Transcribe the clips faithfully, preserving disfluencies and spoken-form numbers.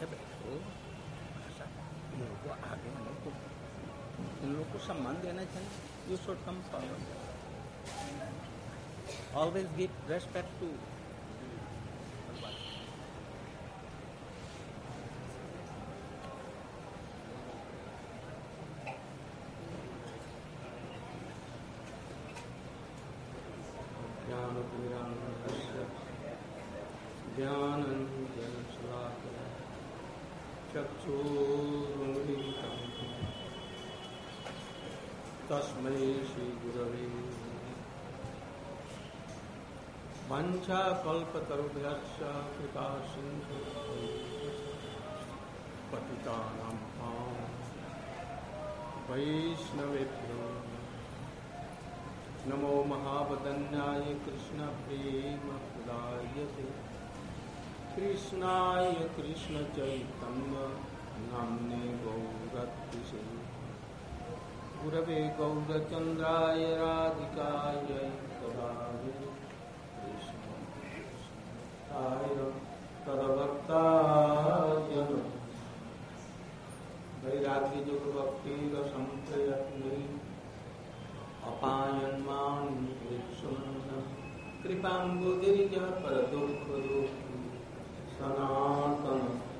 पीछे बैठो, ऐसा इन लोगों को आगे आने को, इन लोगों को सम्मान देना चाहिए। You should come forward, always give respect to. ज्ञानञ्जनशलाकया चक्षुरुन्मीलितं तस्मै श्रीगुरवे वाञ्छाकल्पतरुभ्यश्च कृपासिन्धुभ्यो पतितानां वैष्णवेभ्यो नमो महावदन्याय कृष्णप्रेमप्रदायते कृष्णाय कृष्णचैतन्य नाम्ने गौरत्रिसे गुरवे गौरचन्द्राय राधिकायै तदालये कृष्णाय तदभक्ताय वैराग्ययुगभक्तिरसंप्रयत्ने अपायन्मां कृपाम्बुदिर्य परदुःखदुःखी सनातन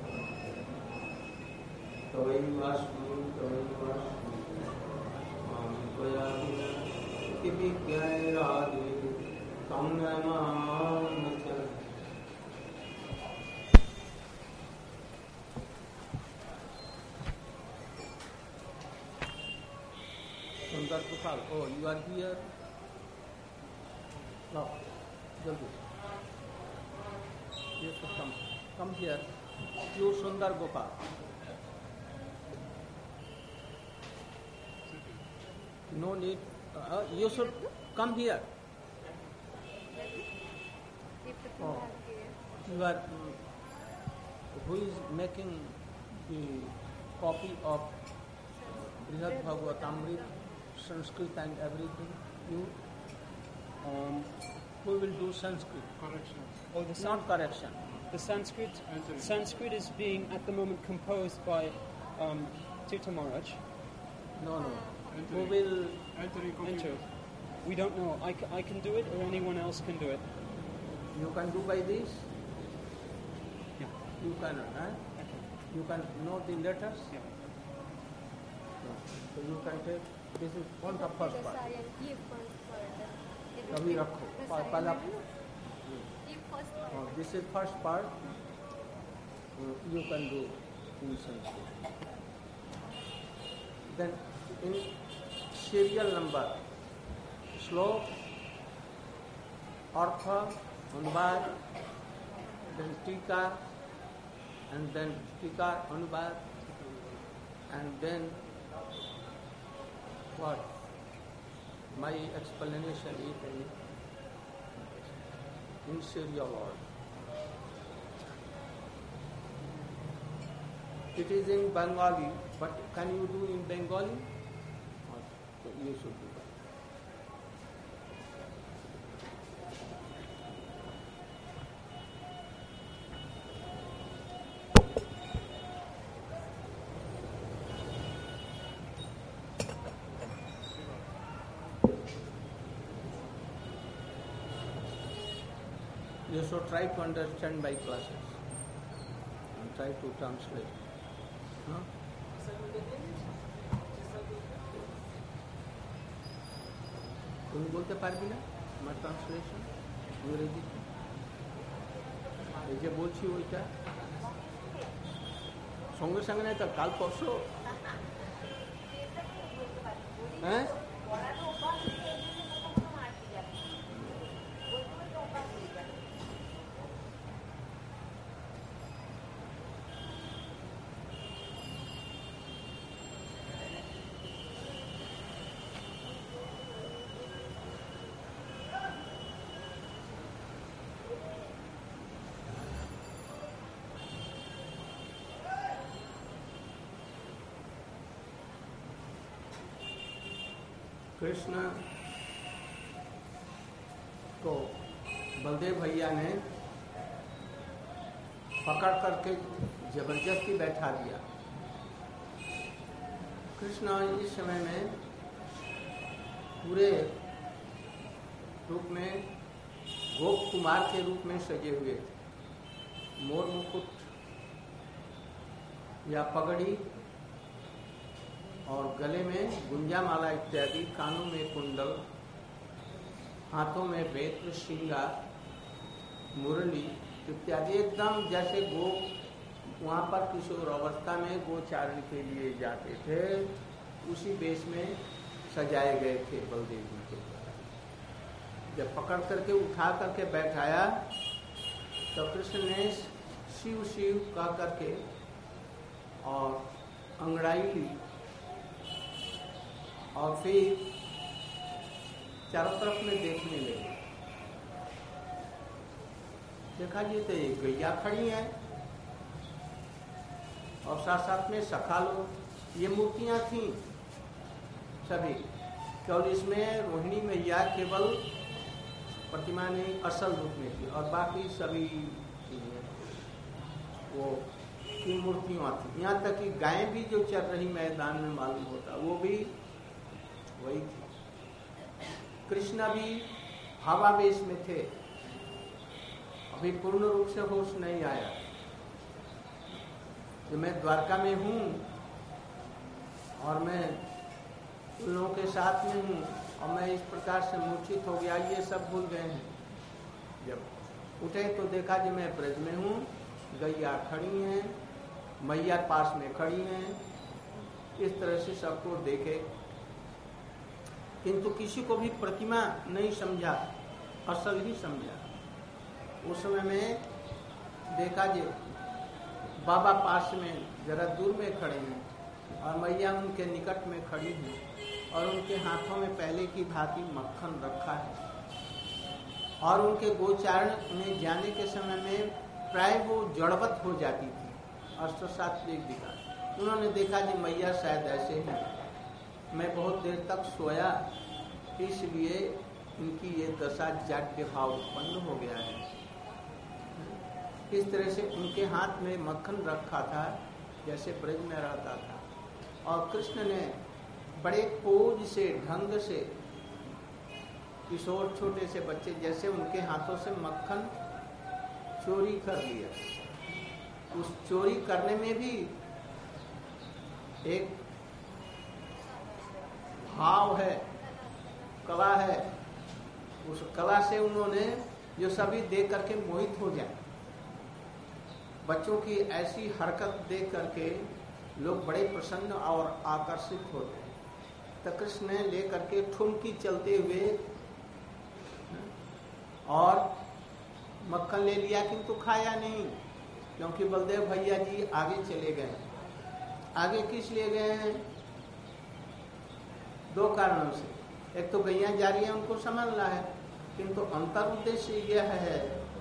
तवैवास्मि तवैवास्मि मां त्वया विना इति विज्ञाय राधे तं नमामि च। Sundar Gopal, oh, you are here? No, Jaldi. You should come. Come here. You Sundar Gopal. No need. Uh, you should come here. Oh, you are. Um, who is making the copy of Brihad Bhagavatamrita? Sanskrit and everything. You, um, who will do Sanskrit? Correction. Oh, the not correction. The Sanskrit. Anthony. Sanskrit is being at the moment composed by um, Tirtha Maharaj. No, no. Anthony. Who will Anthony enter? We don't know. I, c- I can do it, or anyone else can do it. You can do by this. Yeah. You can. Huh? Okay. You can know the letters. Yeah. No. So you can take. This is one of first part. Kabhi rakho. Pa- pala. Oh, this is first part. Uh, you can do in Sanskrit. Then in serial number, slok, artha, anubad, then tika, and then tika, anubad, and then what? My explanation is in serial order. It is in Bengali, but can you do in Bengali? So you should do that. You should try to understand my classes and try to translate. Huh? তুমি বলতে পারবি না আমার translation ইংরেজি? এই যে বলছি ওইটা সঙ্গে সঙ্গে নাই তো, কাল পরশু। হ্যাঁ, कृष्ण को बलदेव भैया ने पकड़ करके जबरदस्ती बैठा दिया। कृष्ण इस समय में पूरे रूप में गोप कुमार के रूप में सजे हुए थे। मोर मुकुट या पगड़ी और गले में गुंजा माला इत्यादि, कानों में कुंडल, हाथों में बेत्र, श्रृंगार, मुरली इत्यादि, एकदम जैसे गो वहाँ पर किशोर अवस्था में गोचारण के लिए जाते थे उसी वेश में सजाए गए थे बलदेव जी के। जब पकड़ करके उठा करके बैठाया तो कृष्ण ने शिव शिव कह करके और अंगड़ाई ली और फिर चारों तरफ में देखने लगे। देखा जी तो एक गैया खड़ी है और साथ साथ में सखा लोग। ये मूर्तियां थी सभी, केवल इसमें रोहिणी मैया केवल प्रतिमा नहीं असल रूप में थी और बाकी सभी वो की मूर्तियां थी। यहाँ तक कि गायें भी जो चल रही मैदान में मालूम होता वो भी वही थी। कृष्ण भी भावावेश में थे, अभी पूर्ण रूप से होश नहीं आया। जो मैं द्वारका में हूँ और मैं उन लोगों के साथ में हूँ और मैं इस प्रकार से मूर्छित हो गया, ये सब भूल गए हैं। जब उठे तो देखा कि मैं ब्रज में हूँ, गैया खड़ी हैं, मैया पास में खड़ी हैं, इस तरह से सबको देखे, किंतु किसी को भी प्रतिमा नहीं समझा, असल ही समझा। उस समय में देखा जी बाबा पास में जरा दूर में खड़े हैं और मैया उनके निकट में खड़ी हैं और उनके हाथों में पहले की भांति मक्खन रखा है और उनके गोचारण में जाने के समय में प्राय वो जड़वत हो जाती थी। अष्टशास्त्री दिखा, उन्होंने देखा कि मैया शायद ऐसे हैं, मैं बहुत देर तक सोया इसलिए इनकी ये दशा जाड्य भाव उत्पन्न हो गया है। इस तरह से उनके हाथ में मक्खन रखा था जैसे ब्रज में रहता था और कृष्ण ने बड़े पोज से ढंग से किशोर छोटे से बच्चे जैसे उनके हाथों से मक्खन चोरी कर लिया। उस चोरी करने में भी एक भाव है, कला है। उस कला से उन्होंने जो सभी देख करके मोहित हो जाए। बच्चों की ऐसी हरकत देख करके लोग बड़े प्रसन्न और आकर्षित होते हैं। तो कृष्ण ने ले करके ठुमकी चलते हुए और मक्खन ले लिया, किंतु खाया नहीं, क्योंकि बलदेव भैया जी आगे चले गए। आगे किस लिए गए हैं? दो कारणों से। एक तो गैया जा रही है, उनको संभालना है, किंतु अंतर उद्देश्य यह है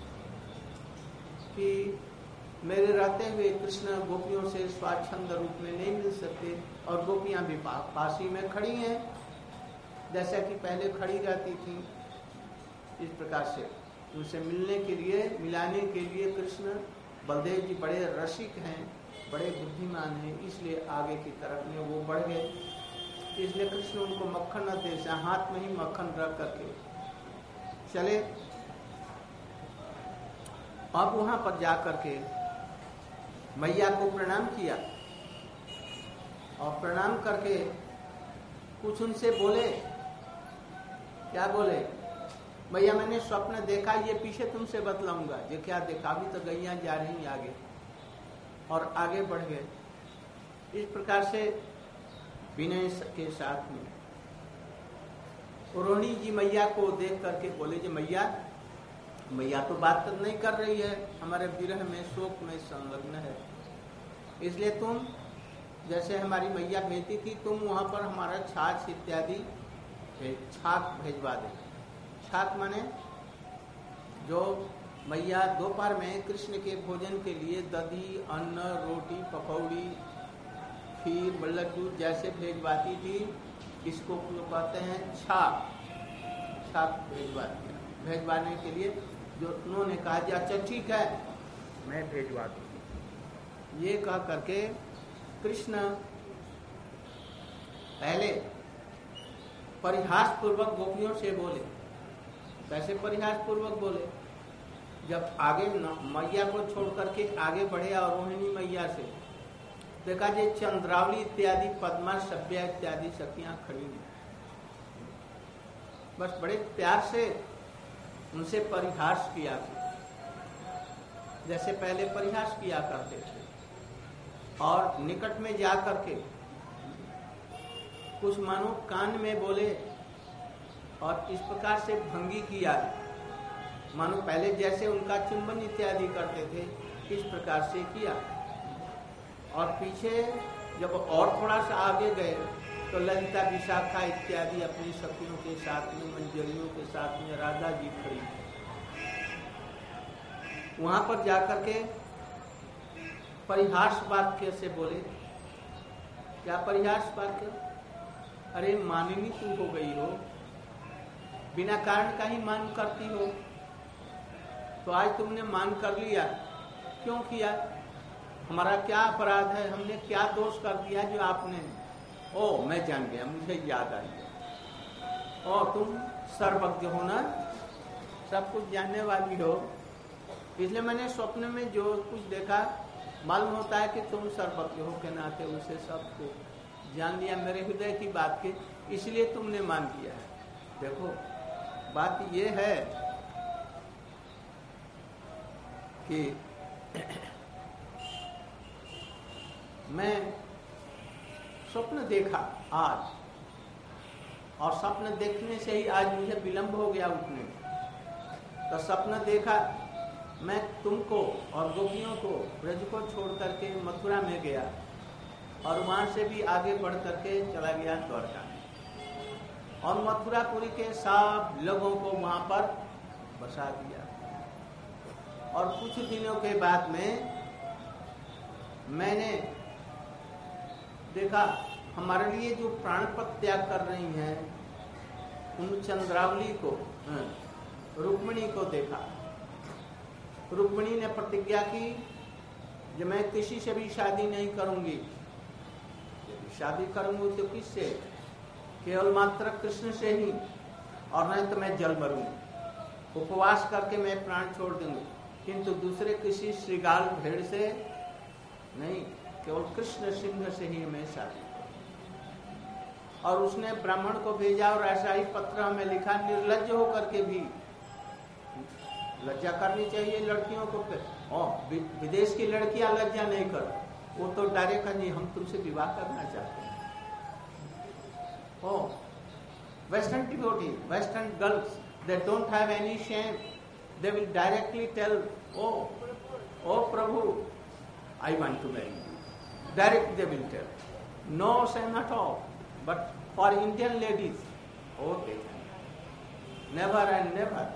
कि मेरे रहते हुए कृष्ण गोपियों से स्वाच्छंद रूप में नहीं मिल सकते और गोपियां भी पा, पास ही में खड़ी हैं जैसा कि पहले खड़ी रहती थी। इस प्रकार से उनसे मिलने के लिए, मिलाने के लिए कृष्ण बलदेव जी बड़े रसिक हैं, बड़े बुद्धिमान हैं, इसलिए आगे की तरफ में वो बढ़ गए। इसलिए कृष्ण उनको मक्खन न दे, हाथ में ही मक्खन रख करके चले। अब वहां पर जा करके मैया को प्रणाम किया और प्रणाम करके कुछ उनसे बोले। क्या बोले? भैया मैंने स्वप्न देखा, ये पीछे तुमसे बतलाऊंगा। ये क्या देखा? अभी तो गैया जा रही आगे, और आगे बढ़ गए। इस प्रकार से विनय के साथ में रोहिणी जी मैया को देख करके बोले जी मैया, मैया तो बात तो नहीं कर रही है, हमारे विरह में शोक में संलग्न है, इसलिए तुम जैसे हमारी मैया भेजती थी, तुम वहां पर हमारा छाछ इत्यादि छाक भेजवा दे। छाक माने जो मैया दोपहर में कृष्ण के भोजन के लिए दही, अन्न, रोटी, पकौड़ी, खीर, लड्डू जैसे भेजवाती थी, इसको कहते हैं छाक। छाक भेजवाती है। भेजवाने के लिए जो उन्होंने कहा कि अच्छा ठीक है मैं भेजवा दूंगी। ये कह करके कृष्ण पहले परिहास पूर्वक गोपियों से बोले। कैसे परिहास पूर्वक बोले? जब आगे मैया को छोड़ करके आगे बढ़े और रोहिणी मैया से देखा जे चंद्रावली इत्यादि, पद्मा, सभ्या इत्यादि शक्तियां खड़ी हैं। बस बड़े प्यार से उनसे परिहास किया, जैसे पहले परिहास किया करते थे। और निकट में जा करके कुछ मानो कान में बोले और इस प्रकार से भंगी किया, मानो पहले जैसे उनका चुंबन इत्यादि करते थे इस प्रकार से किया। और पीछे जब और थोड़ा सा आगे गए तो ललिता, विशाखा इत्यादि अपनी शक्तियों के साथ में, मंजरियों के साथ में राधा जी खड़ी। वहां पर जाकर के परिहास वाक्य से बोले। क्या परिहास वाक्य? अरे मानिनी तू हो गई हो, बिना कारण का ही मान करती हो। तो आज तुमने मान कर लिया, क्यों किया? हमारा क्या अपराध है? हमने क्या दोष कर दिया जो आपने? ओ मैं जान गया, मुझे याद आ गया। ओ तुम सर्वज्ञ हो ना, सब कुछ जानने वाली हो, इसलिए मैंने स्वप्न में जो कुछ देखा मालूम होता है कि तुम सर्वज्ञ हो के नाते उसे सबको जान लिया, मेरे हृदय की बात की, इसलिए तुमने मान लिया है। देखो बात ये है कि मैं स्वप्न देखा आज, और स्वप्न देखने से ही आज मुझे विलंब हो गया उठने में। तो स्वप्न देखा मैं तुमको और गोपियों को, ब्रज को छोड़ करके मथुरा में गया और वहां से भी आगे बढ़ करके चला गया द्वारका में, और मथुरापुरी के सब लोगों को वहां पर बसा दिया। और कुछ दिनों के बाद में मैंने देखा हमारे लिए जो प्राणपत त्याग कर रही हैं उन चंद्रावली को, रुक्मिणी को देखा। रुक्मिणी ने प्रतिज्ञा की कि मैं किसी से भी शादी नहीं करूंगी, यदि शादी करूंगी तो किससे? केवल मात्र कृष्ण से ही, और नहीं तो मैं जल मरूंगी, उपवास करके मैं प्राण छोड़ दूंगी, किंतु दूसरे किसी श्रृगाल भेड़ से नहीं, केवल कृष्ण सिंह से ही मैं शादी करूंगी। और उसने ब्राह्मण को भेजा और ऐसा ही पत्र हमें लिखा, निर्लज्ज होकर के भी, लज्जा करनी चाहिए लड़कियों को। और विदेश की लड़कियां लज्जा नहीं कर, वो तो डायरेक्ट नहीं हम तुमसे विवाह करना चाहते हैं। Oh western devotee, western girls, they don't have any shame, they will directly tell, oh oh Prabhu I want to marry you, direct they will tell, no shame at all. But for Indian ladies, okay, never and never.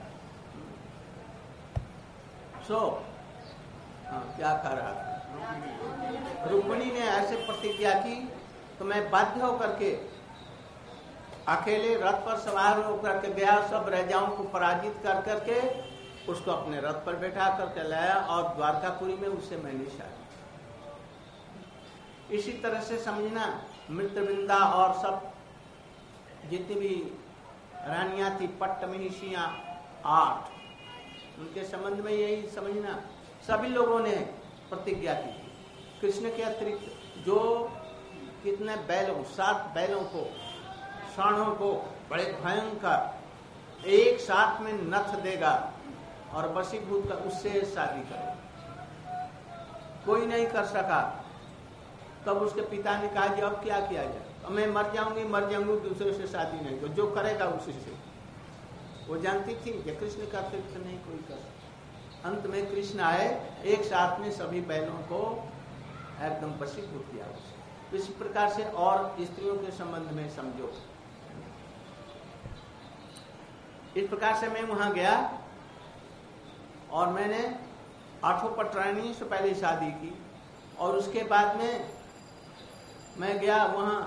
So हाँ, क्या कर रहा था? रुक्मिणी ने ऐसे प्रतिज्ञा की तो मैं बाध्य होकर के अकेले रथ पर सवार होकर के गया, सब राजाओं को पराजित कर करके उसको अपने रथ पर बैठा करके लाया और द्वारकापुरी में उससे मैंने शादी। इसी तरह से समझना, मित्रवृंदा और सब जितनी भी रानियां थी, पट्टमहिषियां आठ, उनके संबंध में यही समझना, सभी लोगों ने प्रतिज्ञा की। कृष्ण के अतिरिक्त जो कितने बैलों, सात बैलों को, साणों को बड़े भयंकर एक साथ में नथ देगा और वशीभूत कर उससे शादी करे, कोई नहीं कर सका। तब उसके पिता ने कहा कि अब क्या किया जाए? मैं मर जाऊंगी मर जाऊंगी दूसरे से शादी नहीं, तो जो करेगा उसी से। वो जानती थी कि कृष्ण का अतिरिक्त नहीं कोई कर सकता। अंत में कृष्ण आए, एक साथ में सभी बैलों को एकदम वशीभूत किया उसे। इस प्रकार से और स्त्रियों के संबंध में समझो। इस प्रकार से मैं वहां गया और मैंने आठों पटरानी से पहले शादी की, और उसके बाद में मैं गया वहां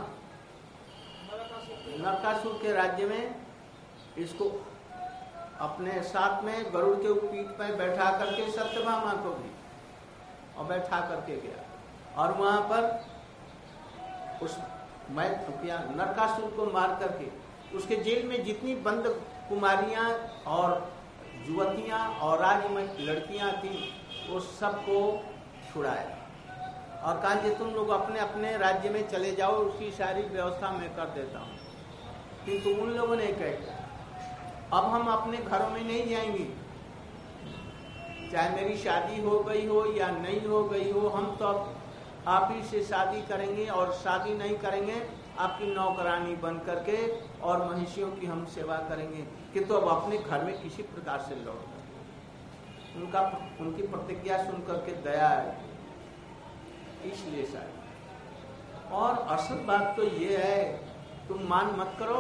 नरकासुर के राज्य में, इसको अपने साथ में गरुड़ के पीठ पर बैठा करके सत्यभामा को भी और बैठा करके गया। और वहां पर उस मैं नरकासुर को मार करके उसके जेल में जितनी बंद कुमारियां और युवतियां और राजमय लड़कियां थी वो सबको छुड़ाया और कहा कि तुम लोग अपने अपने राज्य में चले जाओ, उसकी सारी व्यवस्था मैं कर देता हूँ। किंतु उन लोगों ने कहा अब हम अपने घरों में नहीं जाएंगे, चाहे मेरी शादी हो गई हो या नहीं हो गई हो, हम तो अब आप ही से शादी करेंगे और शादी नहीं करेंगे आपकी नौकरानी बन करके और महिषियों की हम सेवा करेंगे, किंतु अब अपने घर में किसी प्रकार से लौट कर उनका उनकी प्रतिज्ञा सुन करके दया है, इसलिए शायद। और असल बात तो ये है, तुम मान मत करो,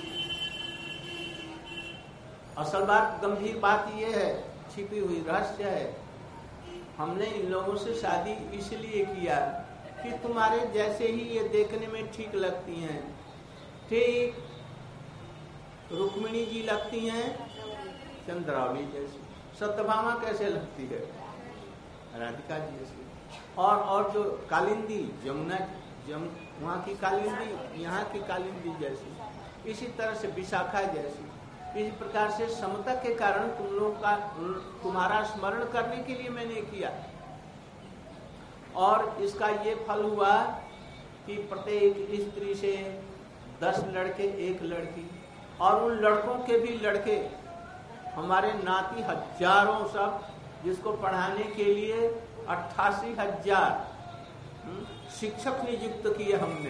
असल बात गंभीर बात ये है, छिपी हुई रहस्य है। हमने इन लोगों से शादी इसलिए किया कि तुम्हारे जैसे ही ये देखने में ठीक लगती हैं, ठीक रुक्मिणी जी लगती हैं चंद्रावली जैसी, सत्यभामा कैसे लगती है राधिका जी जैसी, और और जो कालिंदी जमुना जम वहाँ की कालिंदी यहाँ की कालिंदी जैसी, इसी तरह से विशाखा जैसी। इस प्रकार से समता के कारण तुम लोग का तुम्हारा स्मरण करने के लिए मैंने किया, और इसका ये फल हुआ कि प्रत्येक स्त्री से दस लड़के एक लड़की, और उन लड़कों के भी लड़के हमारे नाती हजारों सब, जिसको पढ़ाने के लिए अट्ठासी हजार शिक्षक नियुक्त किए हमने।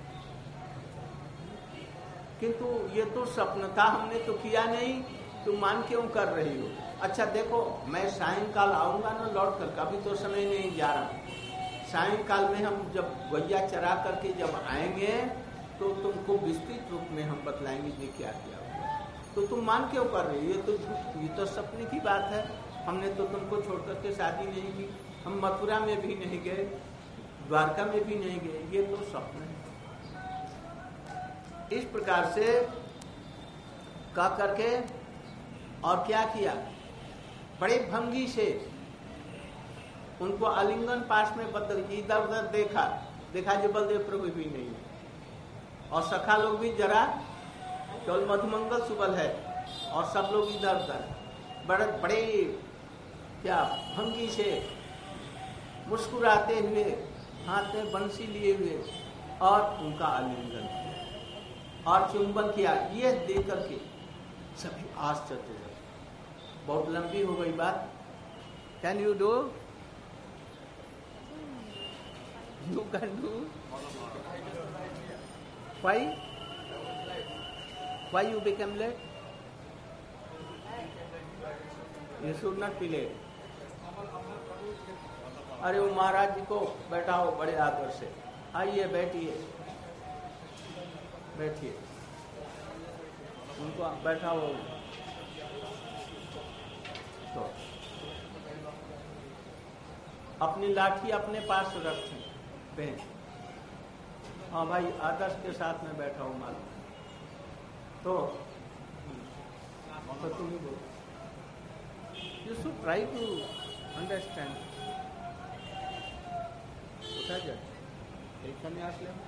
किंतु ये तो स्वप्न था, हमने तो किया नहीं, तुम मान क्यों कर रही हो? अच्छा देखो, मैं सायंकाल आऊंगा ना लौट कर, कभी तो समय नहीं जा रहा। सायंकाल में हम जब गैया चरा करके जब आएंगे तो तुमको विस्तृत रूप में हम बतलाएंगे ये क्या किया हुआ। तो तुम मान क्यों कर रही हो? ये तो ये तो सपने की बात है। हमने तो तुमको छोड़ करके शादी नहीं की, हम मथुरा में भी नहीं गए, द्वारका में भी नहीं गए, ये तो स्वप्न है। इस प्रकार से कह करके और क्या किया, बड़े भंगी से उनको आलिंगन पास में बदल, इधर उधर देखा देखा जो बलदेव प्रभु भी नहीं है, और सखा लोग भी जरा केवल मधुमंगल सुबल है, और सब लोग इधर उधर बड़े बड़े क्या भंगी से मुस्कुराते हुए हाथ में बंसी लिए हुए और उनका आलिंगन किया और चुंबन किया। ये देख करके सभी आश्चर्य रहे। बहुत लंबी हो गई बात। Can you do? You can do? Why why you become late? You should not be late. अरे वो महाराज जी को बैठाओ बड़े आदर से। आइए बैठिए बैठिए, उनको बैठाओ। तो अपनी लाठी अपने पास रखें बहन। हाँ भाई, आदर्श के साथ में बैठा हूँ मालूम। तो तो तुम ही बोलो। You should try to understand. उठा जाए एक संन्यास ले।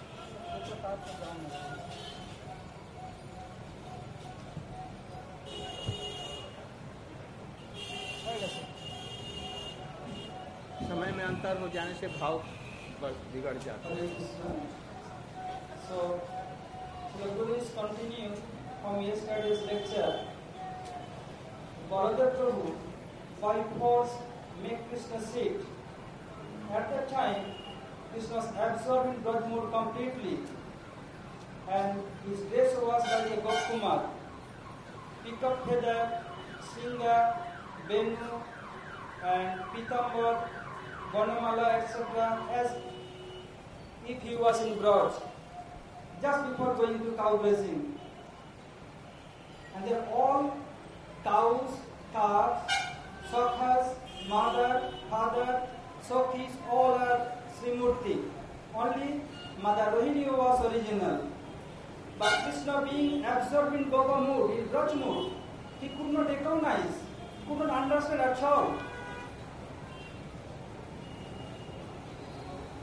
समय में अंतर हो जाने से भाव बस बिगड़ जाता है। So, the Guru is continuing from yesterday's lecture. Baladev Prabhu, by force, make Krishna sit. At that time, Krishna was absorbed in Braj mode completely, and his dress was like a Gopkumar. Pick up feather, Singa, Benu, and Pitambar, Vanamala, et cetera, as if he was in Braj, just before going to cow grazing. And they are all cows, calves, sakhas, mother, father, Sakhis, all are Srimurti. Only Mother Rohini was original. But Krishna, being absorbed in Gopa mood, in Braj mood, he could not recognize, could not understand at all.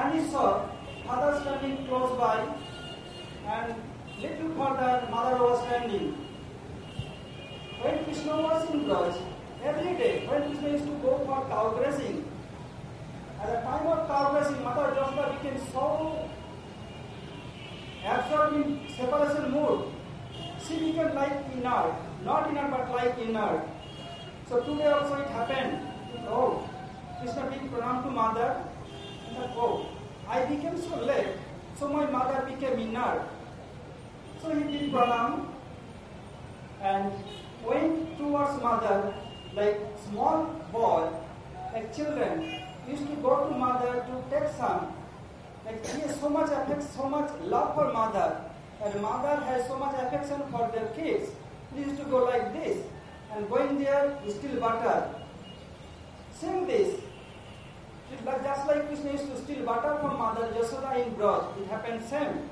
And he saw father standing close by, and little further mother was standing. When Krishna was in Braj, every day, when Krishna used to go for cow grazing, at the time of cow grazing, Mother Yashoda became so absorbed in separation mood. She became like inert, not inert but like inert. So today also it happened. Oh, Krishna did pranam to mother, and then, oh, I became so late, so my mother became inert. So he did pranam and went towards mother like small boy, like children used to go to mother to take some. Like he has so much affection, so much love for mother, and mother has so much affection for their kids. He used to go like this, and going there is steal butter. Same this. Just like Krishna used to steal butter from mother Yashoda in Braj, it happened same.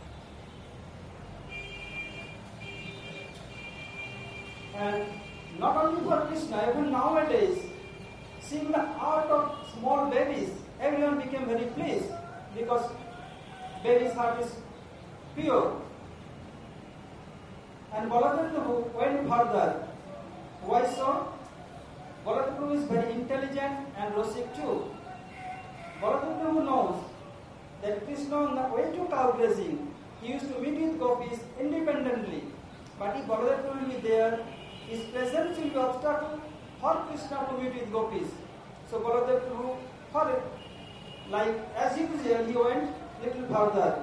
And not only for Krishna, even nowadays, seeing the art of small babies, everyone became very pleased because baby's heart is pure. And Baladev Prabhu went further. Why so? Baladev Prabhu is very intelligent and Rosik too. Baladev Prabhu knows that Krishna on the way to cow grazing, he used to meet with gopis independently. But if Baladev Prabhu will be there, his presence will be obstacle for Krishna to meet with gopis. So Baladev Prabhu, for it, like as usual, he went little further.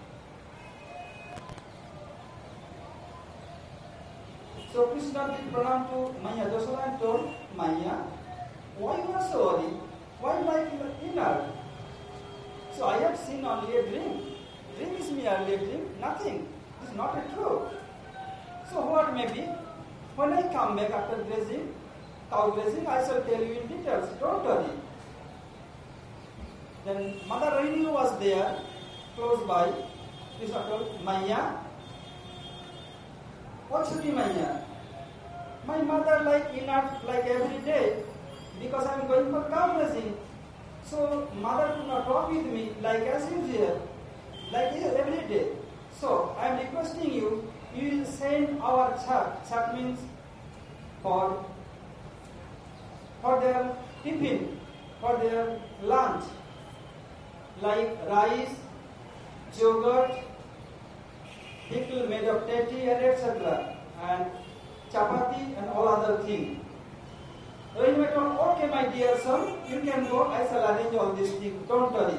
So Krishna did pranam to Maya Yashoda and told Maya, why you are so worried? Why like inner? So I have seen only a dream. Dream is merely a dream, nothing. It is not a true. So what may be? When I come back after grazing, cow grazing, I shall tell you in details. Don't worry. Then Mother Rohini was there, close by. Krishna told Maya, what should be Maya? My mother like inert like every day because I am going for cow grazing. So mother could not talk with me like as usual, like every day. So I am requesting you, you will send our chat. Chat means for for their tiffin, for their lunch, like rice, yogurt, pickle made of teti and et cetera, and chapati and all other things. When we told, okay, my dear son, you can go, I shall arrange all these things, don't worry.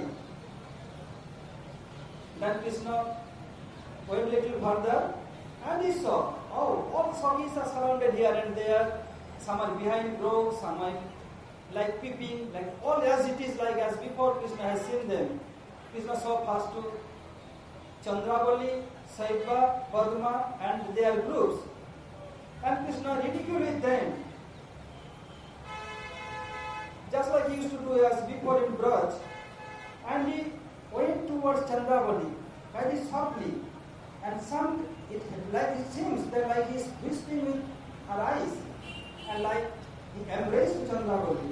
Then Krishna went a little further and he saw, oh, all sogis are surrounded here and there. Some are behind groves, some are like peeping, like all as it is, like as before Krishna has seen them. Krishna saw first to Chandravali, Saiba, Padma and their groups. And Krishna ridiculed them. Just like he used to do as before in Braj. And he went towards Chandravali very softly. And some, it like it seems that like he is whispering with her eyes. And like he embraced Chandravali.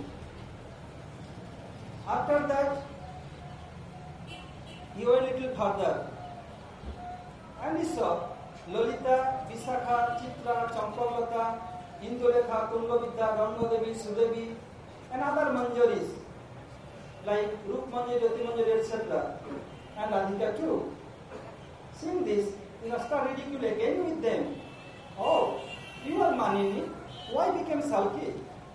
After that, he went a little further. And he saw Lolita, Visakha, Chitra, Champavalata, Indulekha, Kundavidya, Ramnadevi, Sudevi, and other Manjaris, like Rup Manjari, Rati Manjari, et cetera, and Radhika too. Seeing this, he started ridiculing again with them. Oh, you are Manini, why became sulky?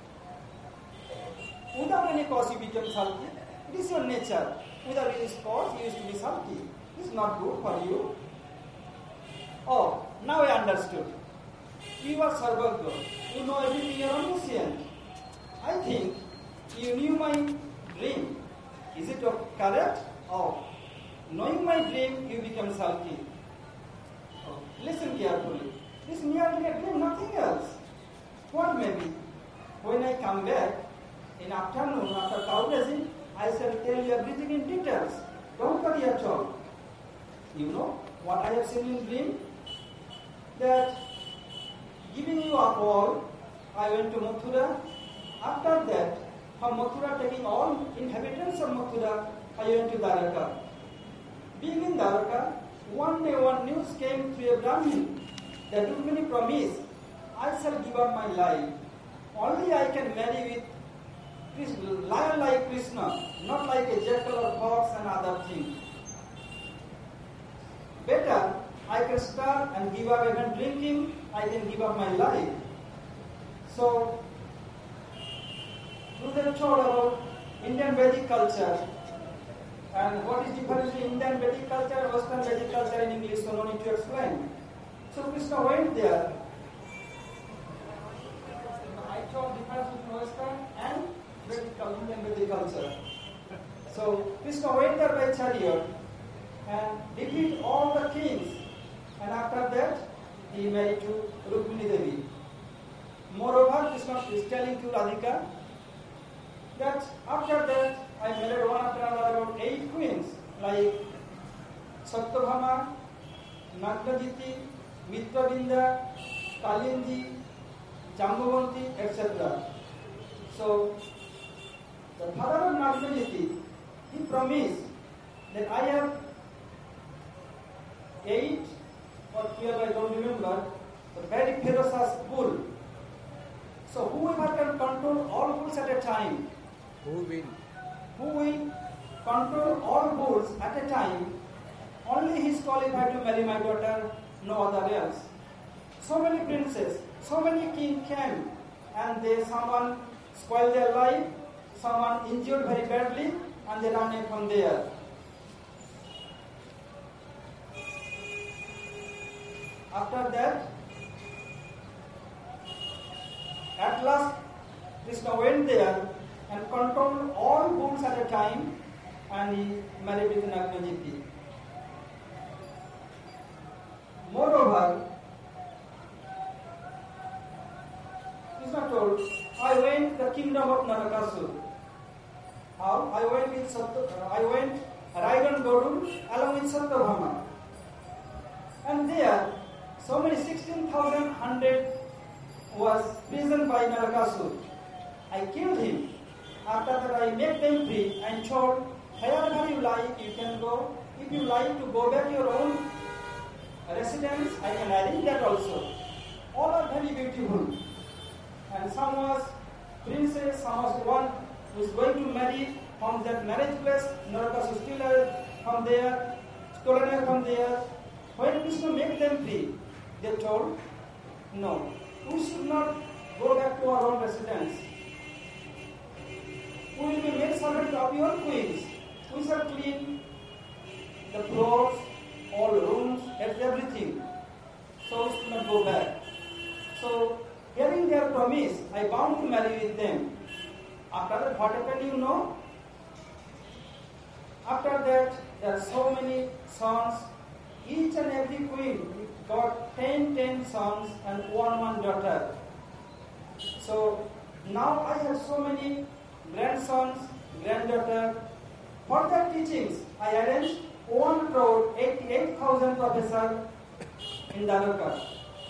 Without any cause you became sulky. It is your nature. Without any cause you used to be sulky. It is not good for you. Oh, now I understood. You are Sarvagya. You know everything, you are omniscient. I think you knew my dream. Is it correct? Oh, knowing my dream, you become sulky. Oh, listen carefully. This is merely a dream, nothing else. What may be? When I come back in afternoon after cow grazing, I shall tell you everything in details. Don't worry at all. You know what I have seen in dream? That giving you up all, I went to Mathura. After that, from Mathura taking all inhabitants of Mathura, I went to Dwaraka. Being in Dwaraka, one day one news came to a Brahmin that Rukmini promised, I shall give up my life. Only I can marry with Krishna, lion like Krishna, not like a jackal or fox and other things. Better, I can start and give up even drinking, I can give up my life. So, Gurudev told about Indian Vedic culture and what is difference between Indian Vedic culture and Western Vedic culture in English, so no need to explain. So Krishna went there. I told difference between Western and Vedic culture, Indian Vedic culture. So Krishna went there by chariot and defeated all the kings. And after that, he married to Rukmini Devi. Moreover, Krishna is telling to Radhika that after that, I married one after another about eight queens, like Satyabhama, Nagnajiti, Mitrabinda, Kalindi, Jambavanti, et cetera. So, the father of Nagnajiti, he promised that I have eight or twelve, I don't remember, the very ferocious bull. So whoever can control all bulls at a time, who will? Who will control all bulls at a time, only he is qualified to marry my daughter, no other else. So many princes, so many kings came, and they someone spoiled their life, someone injured very badly, and they ran away from there. After that, at last, Krishna went there and controlled all bulls at a time, and he married with Nagnajiti. Moreover, Krishna told, I went to the kingdom of Narakasura. How? I went with Satya, I went Raigan Godu along with Satyabhama. And there, so many sixteen thousand one hundred was prisoned by Narakasura. I killed him. After that, I made them free and told, wherever you like, you can go. If you like to go back to your own residence, I can arrange that also. All are very beautiful. And some was princess, some was one who is going to marry from that marriage place. Narakasura still from there, stolen from there. When Krishna made them free, they told, no, we should not go back to our own residence. We will be made servant of your queens. We shall clean the floors, all rooms, everything. So we should not go back. So, hearing their promise, I bound to marry with them. After that, what happened, you know? After that, there are so many sons. Each and every queen got ten, ten sons and one, one daughter. So now I have so many grandsons, granddaughter. For their teachings, I arranged one crore eighty-eight thousand professors in Dwaraka.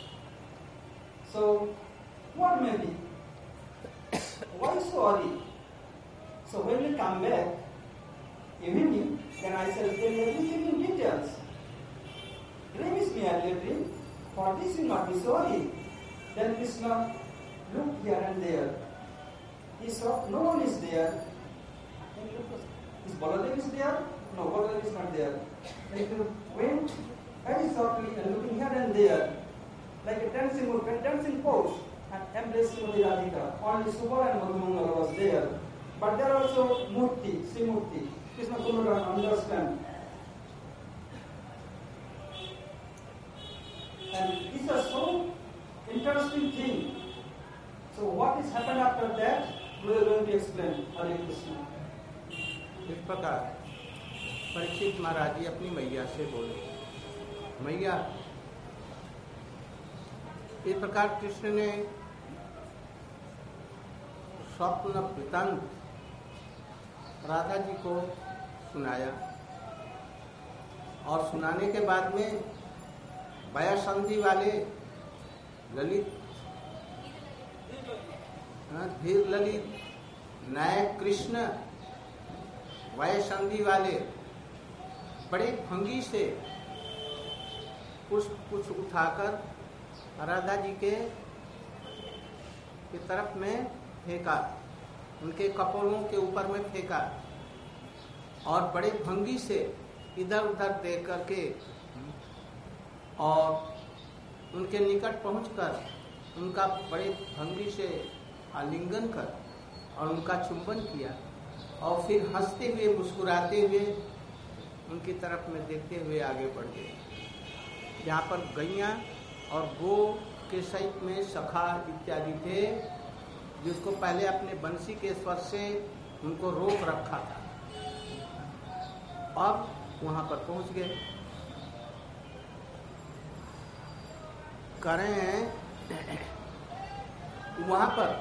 So what may be? Why so early? So when we come back, evening, then I shall tell everything in details. Dream is merely a dream. For this you not be sorry. Then Krishna looked here and there. He saw no one is there. Is Baladev is there? No, Baladev is not there. Then he went very softly and looking here and there, like a dancing movement, dancing pose, and embracing Radhika. Only Subala and Madhumangala was there. But there are also Murti, Sri Murti. Krishna could not understand. And these are so interesting thing. So what has happened after that, we are going to explain. Hare Krishna. इस प्रकार परीक्षित महाराज जी अपनी मैया से बोले, मैया, इस प्रकार कृष्ण ने स्वप्न वृत्तांत राधा जी को सुनाया और सुनाने के बाद में वयासंधि वाले ललित, धीर ललित, नायक कृष्ण वय संधि वाले बड़े भंगी से पुष्प कुछ उठाकर राधा जी के की तरफ में फेंका, उनके कपोलों के ऊपर में फेंका और बड़े भंगी से इधर उधर देख करके और उनके निकट पहुंचकर उनका बड़े भंगी से आलिंगन कर और उनका चुंबन किया और फिर हंसते हुए मुस्कुराते हुए उनकी तरफ में देखते हुए आगे बढ़ गए। जहाँ पर गैया और गो के सहित में सखा इत्यादि थे, जिसको पहले अपने बंसी के स्वर से उनको रोक रखा था, अब वहां पर पहुंच गए। करें वहां पर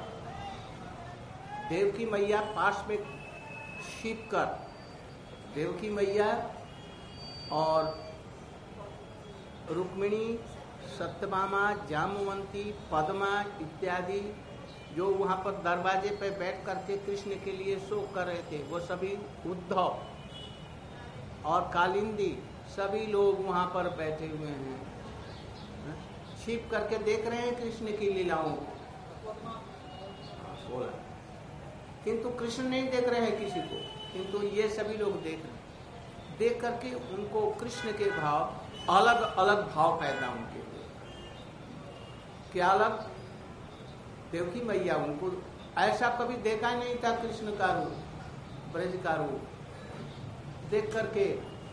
देवकी मैया पास में छिप कर देवकी मैया और रुक्मिणी, सत्यभामा, जामवंती, पद्मा इत्यादि जो वहां पर दरवाजे पे बैठ करके कृष्ण के लिए शोक कर रहे थे, वो सभी उद्धव और कालिंदी सभी लोग वहां पर बैठे हुए हैं, छिप करके देख रहे हैं कृष्ण की लीलाओं को। किंतु कृष्ण नहीं देख रहे हैं किसी को, किंतु ये सभी लोग देख रहे हैं। देख करके उनको कृष्ण के भाव, अलग अलग भाव पैदा उनके लिए। क्या अलग? देवकी मैया उनको ऐसा कभी देखा नहीं था, कृष्ण का रूप, ब्रज का रूप देख करके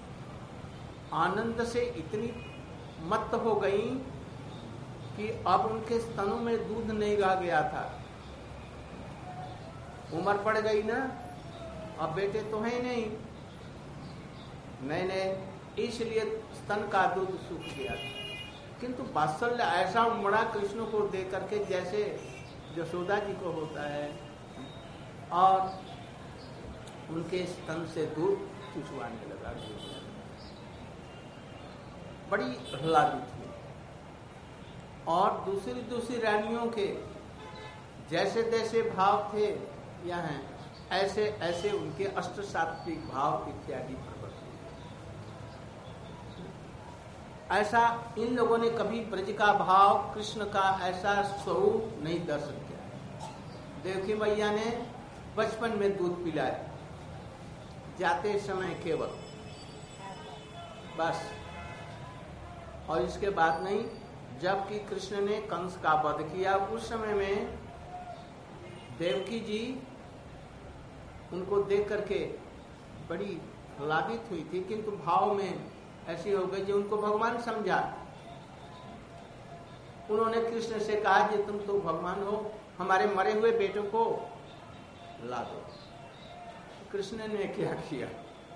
आनंद से इतनी मत्त हो गई कि अब उनके स्तनों में दूध नहीं रह गया था। उम्र पड़ गई ना, अब बेटे तो है नहीं, मैंने इसलिए स्तन का दूध सूख गया था। किंतु वात्सल्य ऐसा उमड़ा कृष्ण को देख करके जैसे यशोदा जी को होता है, और उनके स्तन से दूध चुचवाने लगा। बड़ी आह्लादित हुई। और दूसरी दूसरी रानियों के जैसे तैसे भाव थे यहाँ, ऐसे ऐसे उनके अष्ट सात्विक भाव इत्यादि प्रकट हुए। ऐसा इन लोगों ने कभी ब्रज का भाव, कृष्ण का ऐसा स्वरूप नहीं दर्शन किया। देवकी मैया ने बचपन में दूध पिलाया, जाते समय केवल, बस, और इसके बाद नहीं। जबकि कृष्ण ने कंस का वध किया, उस समय में देवकी जी उनको देख करके बड़ी आह्लादित हुई थी, किंतु भाव में ऐसी हो गई जो उनको भगवान समझा। उन्होंने कृष्ण से कहा कि तुम तो भगवान हो, हमारे मरे हुए बेटों को ला दो। कृष्ण ने क्या किया?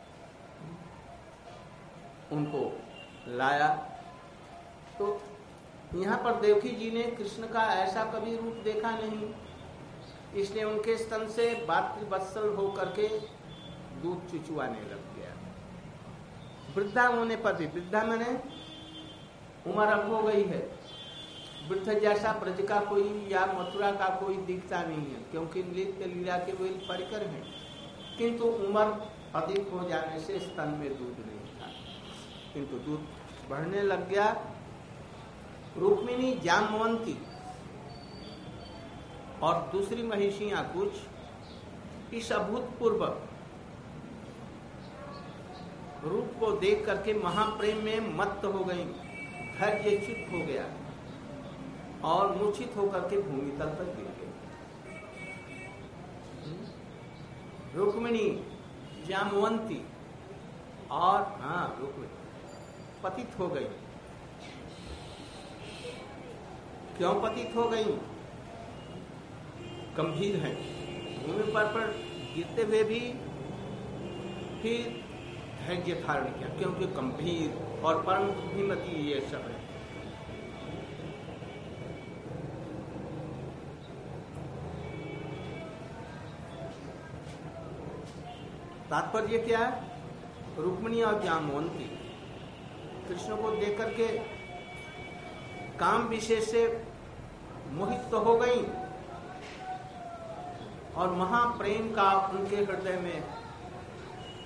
उनको लाया। तो यहाँ पर देवकी जी ने कृष्ण का ऐसा कभी रूप देखा नहीं, इसलिए उनके स्तन से मातृवत्सल हो करके दूध चुचुआने लग गया। वृद्धा होने पर भी, वृद्धा मैंने उम्र अब हो गई है, वृद्ध जैसा ब्रज का कोई या मथुरा का कोई दिखता नहीं है, क्योंकि नृत्य लीला के वे परिकर हैं। किंतु उम्र अधिक हो जाने से स्तन में दूध नहीं था, किंतु दूध बढ़ने लग गया। रुक्मिणी, जामवंती और दूसरी महिषियां कुछ इस अभूतपूर्व रूप को देख करके महाप्रेम में मत्त हो गई, धैर्यच्युत हो गया और मूर्छित होकर के भूमि तल पर गिर गई। रुक्मिणी, जामवंती और हाँ रुक्मिणी पतित हो गई। क्यों पतित हो गई? गंभीर है, भूमि पर पर गिरते हुए भी फिर धैर्य धारण किया, क्योंकि गंभीर और परम बुद्धिमती ये सब है। तात्पर्य क्या है? रुक्मिणी और जामवंती कृष्ण को देख करके काम विशेष से मोहित तो हो गई और महाप्रेम का उनके हृदय में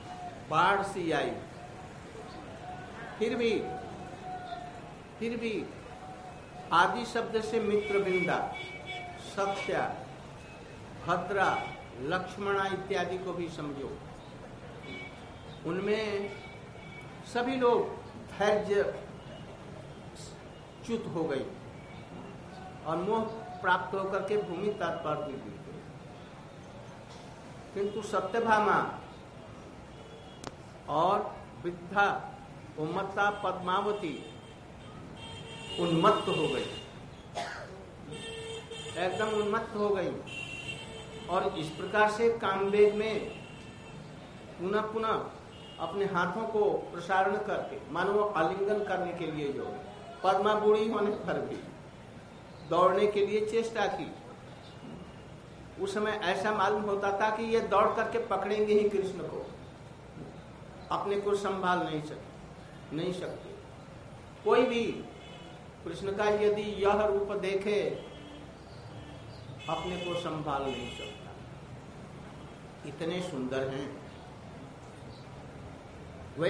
बाढ़ सी आई, फिर भी फिर भी आदि शब्द से मित्रविंदा, सत्या, भद्रा, लक्ष्मणा इत्यादि को भी समझो। उनमें सभी लोग धैर्य च्युत हो गई और मोह प्राप्त होकर के भूमि तट पर गिर गई। किंतु सत्यभामा और वृद्धा उन्मत्ता पद्मावती उन्मत्त हो गई, एकदम उन्मत्त हो गई और इस प्रकार से कामवेग में पुनः पुनः अपने हाथों को प्रसारण करके मानो आलिंगन करने के लिए जो पद्मा बूढ़ी होने पर भी दौड़ने के लिए चेष्टा की। उस समय ऐसा मालूम होता था कि ये दौड़ करके पकड़ेंगे ही कृष्ण को, अपने को संभाल नहीं सकते नहीं सकते कोई भी कृष्ण का यदि यह रूप देखे अपने को संभाल नहीं सकता, इतने सुंदर हैं वे।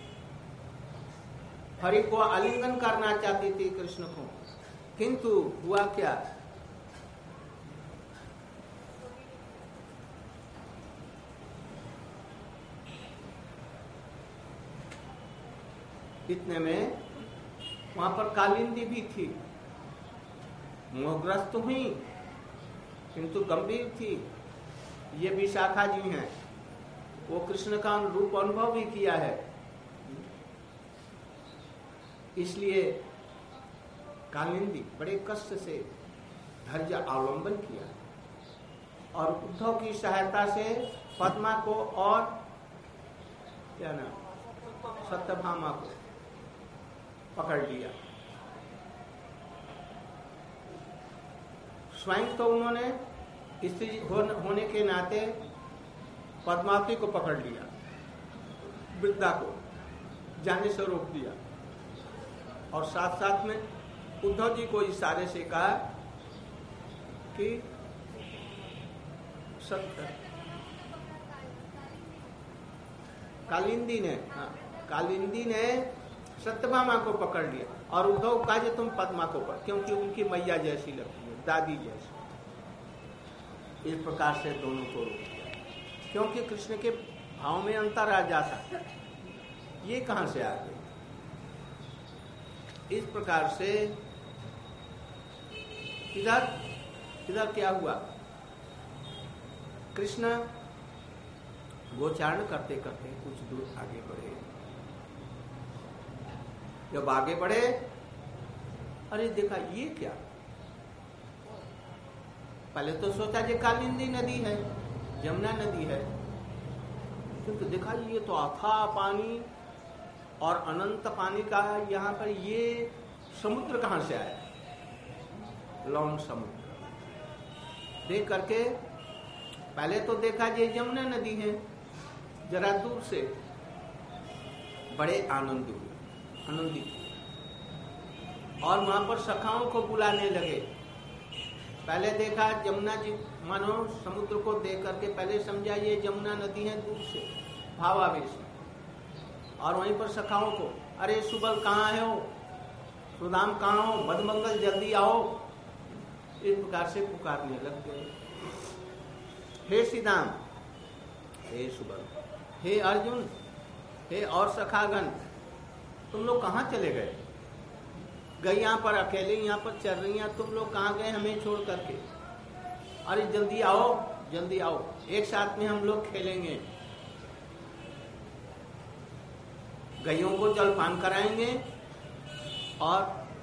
हरि को आलिंगन करना चाहती थी कृष्ण को, किंतु हुआ क्या, इतने में वहां पर कालिंदी भी थी, मोहग्रस्त हुई किंतु गंभीर थी। ये विशाखा जी हैं, वो कृष्ण का रूप अनुभव भी किया है, इसलिए कालिंदी बड़े कष्ट से धैर्य अवलंबन किया और उद्धव की सहायता से पद्मा को और क्या नाम सत्यभामा को पकड़ लिया। स्वयं तो उन्होंने स्त्री होने के नाते पद्मावती को पकड़ लिया, वृद्धा को जाने से रोक दिया और साथ साथ में उद्धव जी को इशारे से कहा कि सत्य कालिंदी ने हाँ, कालिंदी ने सत्यभामा को पकड़ लिया और उद्धव कहा कि तुम पद्मा को पकड़, क्योंकि उनकी मैया जैसी लगती है, दादी जैसी। इस प्रकार से दोनों को रोक दिया, क्योंकि कृष्ण के भाव में अंतर आ जाता, ये कहां से आ गए। इस प्रकार से इधर इधर क्या हुआ, कृष्ण गोचारण करते करते कुछ दूर आगे बढ़े। जब आगे बढ़े, अरे देखा ये क्या, पहले तो सोचा ये कालिंदी नदी है, यमुना नदी है, किंतु देखा ये तो अथाह पानी और अनंत पानी का है। यहाँ पर ये समुद्र कहाँ से आया, लौंग समुद्र। देख करके पहले तो देखा ये यमुना नदी है, जरा दूर से बड़े आनंद हुए, आनंदित और वहां पर सखाओं को बुलाने लगे। पहले देखा यमुना जी, मानो समुद्र को देख करके पहले समझा ये यमुना नदी है दूर से भावावेश, और वहीं पर सखाओं को, अरे सुबल कहाँ है हो, सुदाम कहाँ हो, बदमंगल जल्दी आओ, इस प्रकार से पुकारने लग गए। हे सीदाम, हे सुबल, हे अर्जुन, हे और सखागण, तुम लोग कहाँ चले गए, गई यहाँ पर अकेले यहाँ पर चल रही हैं, तुम लोग कहाँ गए हमें छोड़ करके, अरे जल्दी आओ जल्दी आओ, एक साथ में हम लोग खेलेंगे, गायों को जलपान कराएंगे और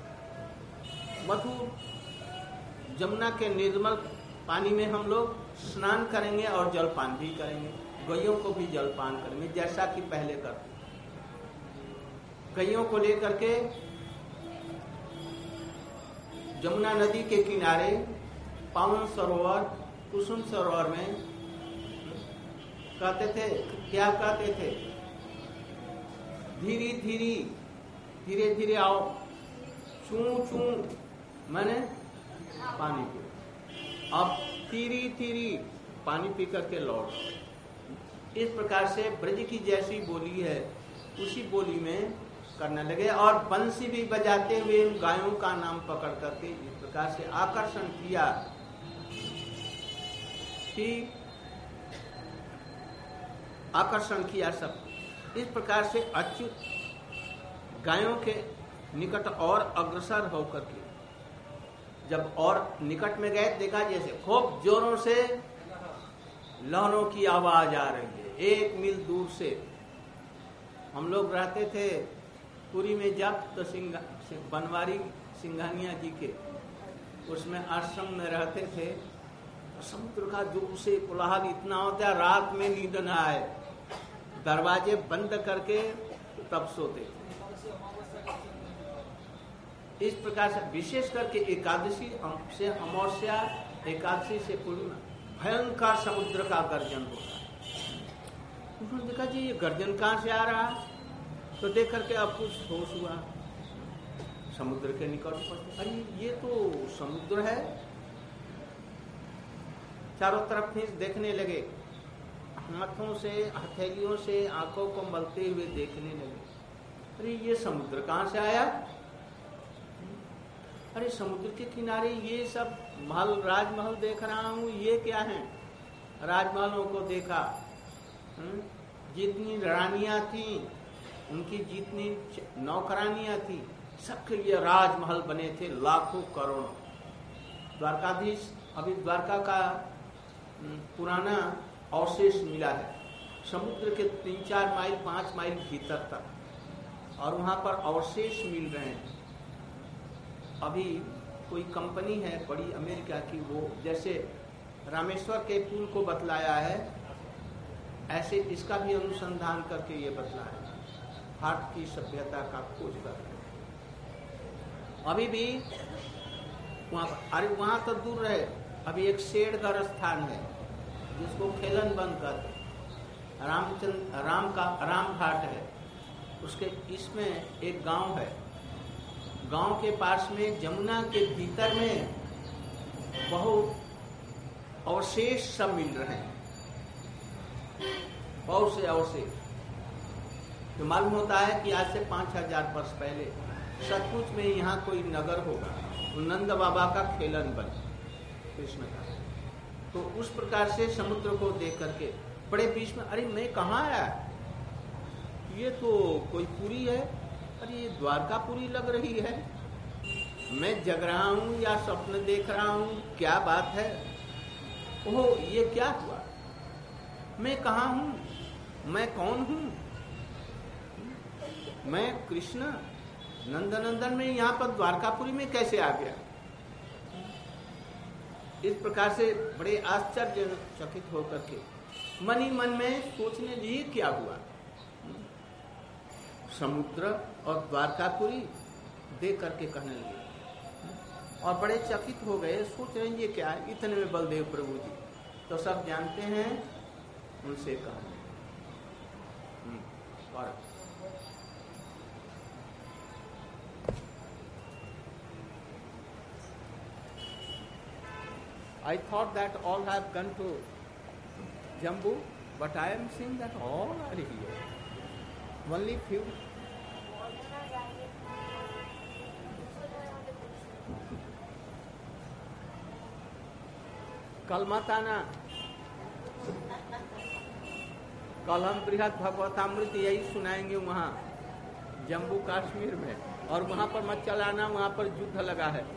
मधुर जमुना के निर्मल पानी में हम लोग स्नान करेंगे और जलपान भी करेंगे, गायों को भी जलपान करेंगे जैसा कि पहले करते। गायों को लेकर के जमुना नदी के किनारे पावन सरोवर कुसुम सरोवर में कहते थे, क्या कहते थे, धीरे धीरे धीरे धीरे आओ, चू चू मैंने पानी पी, अब धीरे धीरे पानी पी करके लौट। इस प्रकार से ब्रज की जैसी बोली है उसी बोली में करने लगे और बंसी भी बजाते हुए उन गायों का नाम पकड़ करके इस प्रकार से आकर्षण किया कि आकर्षण किया सब। इस प्रकार से अच्युत गायों के निकट और अग्रसर होकर के जब और निकट में गए, देखा जैसे खूब जोरों से लहरों की आवाज आ रही है एक मील दूर से। हम लोग रहते थे पुरी में जब तो सिंगा, बनवारी सिंघानिया जी के उसमें आश्रम में रहते थे। समुद्र का जोर से कोलाहल इतना होता है रात में नींद न आए, दरवाजे बंद करके तब सोते थे। इस प्रकार से विशेष करके एकादशी से अमावस्या, एकादशी से पूर्णिमा भयंकर समुद्र का गर्जन होता है। उन्होंने देखा जी ये गर्जन कहाँ से आ रहा, तो देख करके अब कुछ होश हुआ, समुद्र के निकट पहुंचे। अरे ये तो समुद्र है। चारों तरफ फिर देखने लगे, हाथों से हथेलियों से आंखों को मलते हुए देखने लगे। अरे ये समुद्र कहाँ से आया? अरे समुद्र के किनारे ये सब महल, राजमहल देख रहा हूँ, ये क्या है? राजमहलों को देखा, जितनी रानियां थी उनकी जितनी नौकरानियां थी सबके लिए राजमहल बने थे, लाखों करोड़ों। द्वारकाधीश अभी द्वारका का पुराना अवशेष मिला है समुद्र के तीन चार माइल पांच माइल भीतर तक, और वहां पर अवशेष मिल रहे हैं। अभी कोई कंपनी है बड़ी अमेरिका की, वो जैसे रामेश्वर के पुल को बतलाया है ऐसे इसका भी अनुसंधान करके ये बतलाया है, भारत की सभ्यता का खोज कर रहे हैं। अभी भी वहां पर, अरे वहां तो दूर रहे, अभी एक शेरगढ़ स्थान है जिसको खेलन बंद कर रामचंद्र राम का राम घाट है, उसके इसमें एक गांव है। गांव के पास में जमुना के भीतर में बहुत अवशेष सब मिल रहे हैं, बहुत से अवशेष। तो मालूम होता है कि आज से पांच हजार वर्ष पहले सचमुच में यहाँ कोई नगर होगा, नंद बाबा का खेलन बन कृष्ण का। तो उस प्रकार से समुद्र को देख करके बड़े बीच में, अरे मैं कहाँ आया, ये तो कोई पुरी है, अरे ये द्वारकापुरी लग रही है, मैं जग रहा हूँ या स्वप्न देख रहा हूँ, क्या बात है? ओह ये क्या हुआ, मैं कहाँ हूँ, मैं कौन हूँ? मैं कृष्ण नंदनंदन में यहाँ पर द्वारकापुरी में कैसे आ गया? इस प्रकार से बड़े आश्चर्यचकित होकर के मन ही मन में सोचने लिए क्या हुआ। समुद्र और द्वारकापुरी देख करके कहने लगे और बड़े चकित हो गए, सोच रहे हैं ये क्या है। इतने में बलदेव प्रभु जी तो सब जानते हैं, उनसे कहा और I thought that all have gone to Jambu, but I am seeing that all are here. Only few. कल मत आना, कल हम बृहद भगवतामृत यही सुनाएंगे वहाँ जम्मू कश्मीर में, और वहाँ पर मत चलाना, वहाँ पर युद्ध लगा है।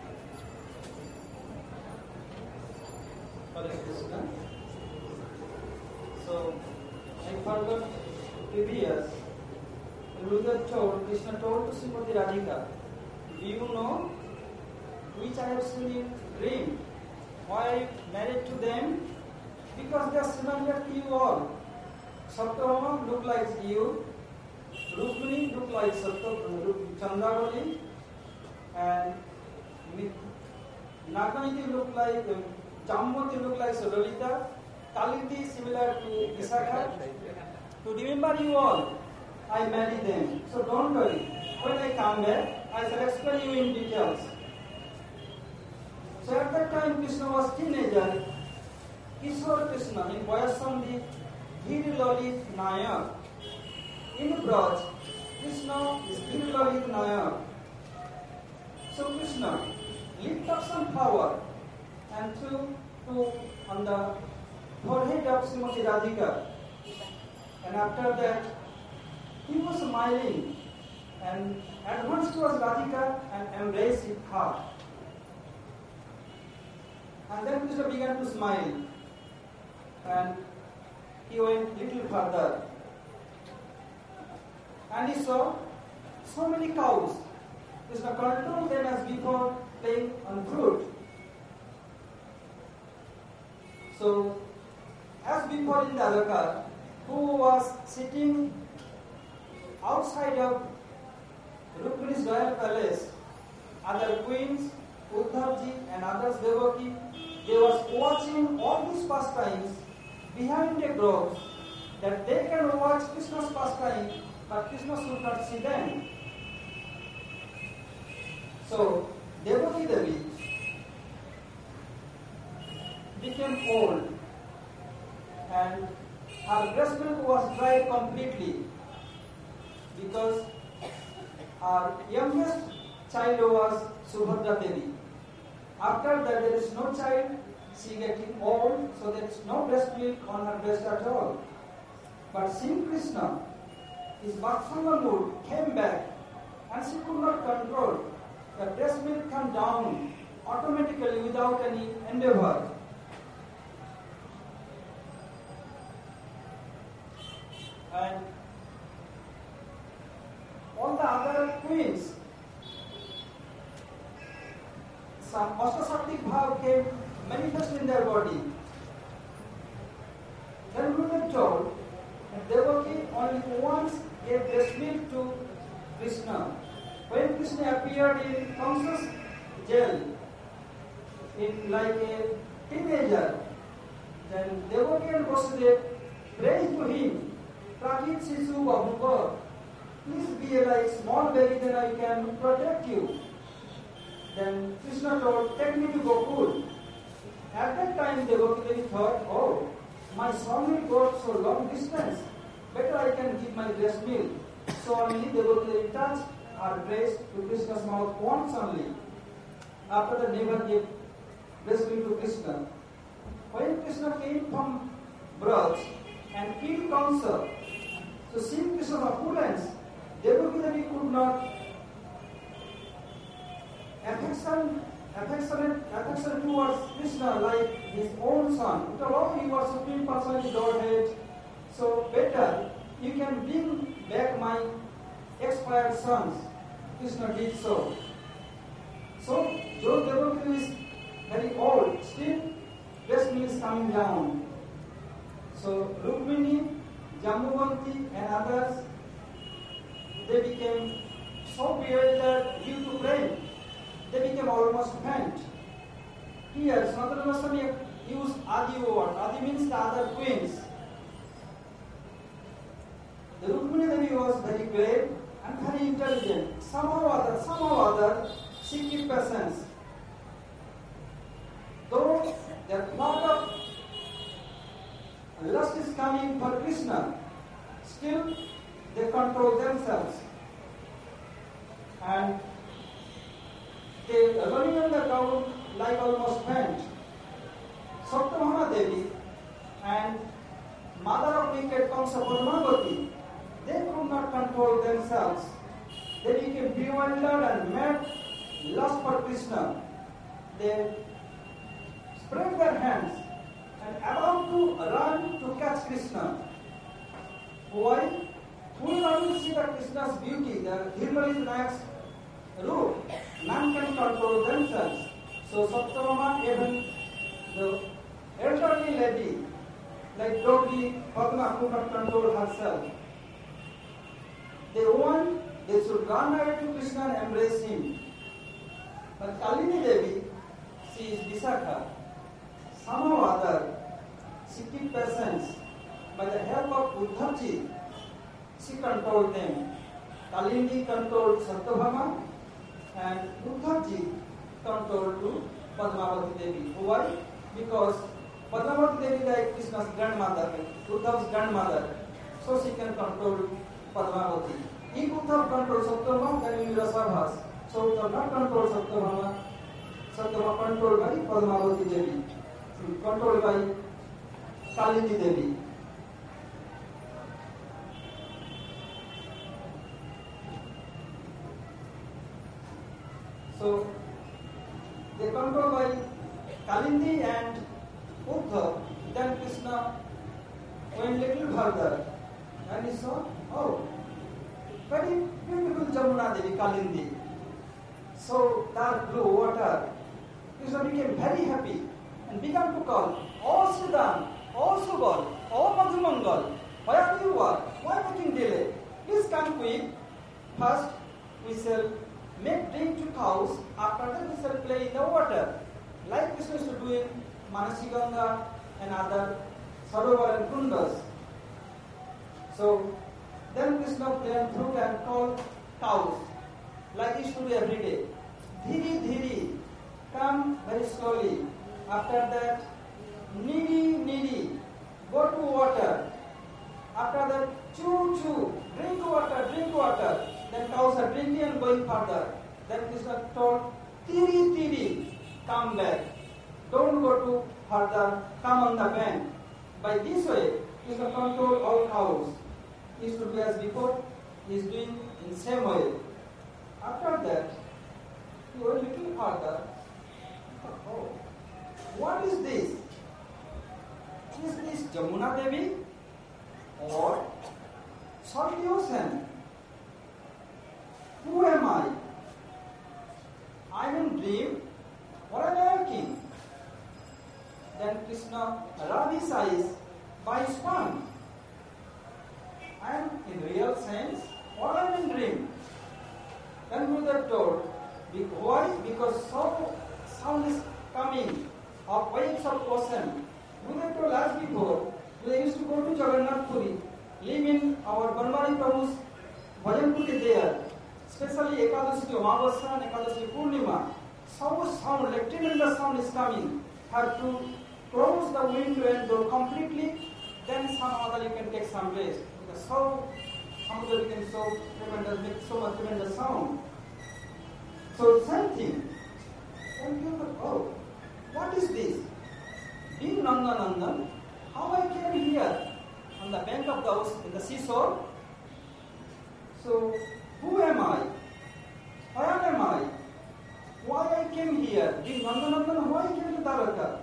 So, I forgot previous. Ruder told, Krishna told to Srimati Radhika, do you know which I have seen in dream? Why I married to them? Because they are similar to you all. Satyabhama look like you, Rukmini look like Chandravali, and Naganiti look like Jambavati look like Lolita, Kaliti similar to Visakha. To remember you all, I married them. So don't worry. When I come back, I shall explain you in details. So at that time Krishna was teenager. Kishore Krishna in Vayasandhi Dhir Lalit Nayak. In Braj, Krishna is Dhir Lalit Nayak. So Krishna lift up some flower and threw to on the forehead of Srimati Radhika. And after that, he was smiling and advanced towards Radhika and embraced her. And then Krishna began to smile. And he went little further. And he saw so many cows. Krishna controlled them as before, playing on fruit. So, as before in the Dwarka, who was sitting outside of Rukmini's royal palace, other queens, Uddhavji and others Devaki, they was watching all these pastimes behind a grove, that they can watch Krishna's pastime, but Krishna should not see them. So, Devaki Devi became old and her breast milk was dried completely because her youngest child was Subhadra Devi. After that there is no child, she getting old, so there is no breast milk on her breast at all. But seeing Krishna, his Vatsalya mood came back and she could not control. The breast milk came down automatically without any endeavor. And all the other queens, some Ashtasaktik bhav came manifest in their body. Then Gurudev told that Devaki only once gave breast milk to Krishna. When Krishna appeared in Kamsa's jail, in like a teenager, then Devaki and Vasudev prayed to him, Prakit Sisu Bahuva, please be like small baby, then I can protect you. Then Krishna told, take me to Gokul. At that time Devaki thought, oh, my son will go so long distance, better I can give my breast milk. So only Devaki touched her breast to Krishna's mouth once only. After that never gave breast milk to Krishna. When Krishna came from Braj and killed Kamsa, so seeing Krishna's opulence, Devaki Devi could not affection, affection, affection towards Krishna like his own son. Although he was Supreme Personality Godhead, so better you can bring back my expired sons. Krishna did so. So, though Devaki is very old, still breast milk is coming down. So, Rukmini, Jambuvanti and others, they became so bewildered due to pain. They became almost faint. Here, Sanatana Goswami used Adi word. Adi means the other queens. The Rukmini Devi was very brave and very intelligent. Somehow or other, somehow or other, she kept patience. Though their thought of lust is coming for Krishna, still they control themselves. And they are running on the ground like almost faint. Satyabhama Devi and mother of wicked Kamsa Padmavati, they could not control themselves. They became bewildered and mad lust for Krishna. They spread their hands and about to run to catch Krishna. Why? Who will only see the Krishna's beauty, the Dhirmali Nayak's root? None can control themselves. So Satyabhama, even the elderly lady, like Draupadi, Padma could not control herself. They want, they should run away to Krishna and embrace him. But Kalini Devi, she is Visakha. Somehow or other, she kept patience. By the help of Uddhavji, she controlled them. Kalini controlled Satyabhama and Uddhavji controlled to Padmavati Devi. Why? Because Padmavati Devi like Krishna's grandmother, Uddhav's grandmother, so she can control Padmavati. If Uddhav controls Satyabhama, then we will Rasabhas. So Uddhav not control Satyabhama. Satyabhama controlled by Padmavati Devi, controlled by Kalindi Devi. So they controlled by Kalindi and Uddhav. Then Krishna went little further and he saw, oh, very beautiful Jamuna Devi, Kalindi. So dark blue water. Krishna became very happy and began to call, oh Siddhan, oh Subal, oh Madhumangal, why are you are? Why making delay? Please come quick. First we shall make drink to cows, after that we shall play in the water. Like Krishna used to do in Manasiganga and other Sarovar and Kundas. So then Krishna played fruit and called cows, like he used to do every day. Dhiri dhiri, come very slowly. After that, needy needy, go to water. After that, chew chew, drink water, drink water. Then cows are drinking and going further. Then Krishna told, tiri tiri, come back. Don't go to further, come on the bank. By this way, Krishna controlled all cows. He used to do as before, he is doing in the same way. After that, he went a little further. Oh, what is this? Is this Jamuna Devi or salty ocean? Who am I? I am in dream or am I waking? Then Krishna rubbed his eyes by his palm. I am in real sense or I am in dream? Then Gurudev told, why? Because so sound is coming of waves of ocean. Gurudev told as before, they used to go to Jagannath Puri, live in our Banmari Prabhu's Bhajan Puri there. Especially Ekadashi Amavasya and Ekadashi Purnima. So sound, like tremendous sound is coming. Have to close the window and door completely, then some other you can take some rest. Because so Samudra became so tremendous, make so much tremendous sound. So same thing. Then you go, oh, what is this? Being Nandanandan, how I came here on the bank of the house in the seashore? So who am I? Where am I? Why I came here? Being Nandanandan, why I came to Dwaraka?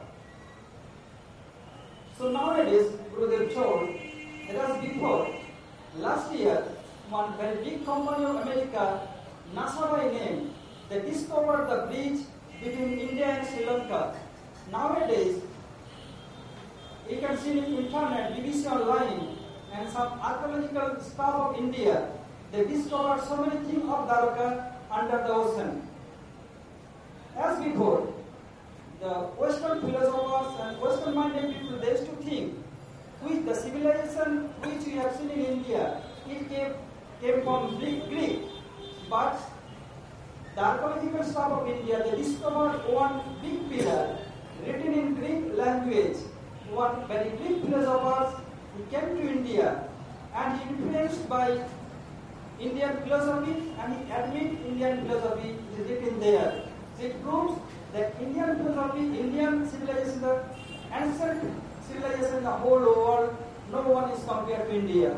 So nowadays, Gurudev told, that as before, last year, one very big company of America, NASA by name, they discovered the bridge between India and Sri Lanka. Nowadays, you can see in internet, B B C online, and some archaeological staff of India, they discovered so many things of Dwaraka under the ocean. As before, the Western philosophers and Western-minded people, they used to think, with the civilization which we have seen in India, it came, came from Greek, Greek. But the archaeological staff of India, they discovered one big pillar written in Greek language. One very Greek philosopher, he came to India and he influenced by Indian philosophy and he admit Indian philosophy is written there. So it proves that Indian philosophy, Indian civilization, the ancient civilization in the whole world, no one is compared to India.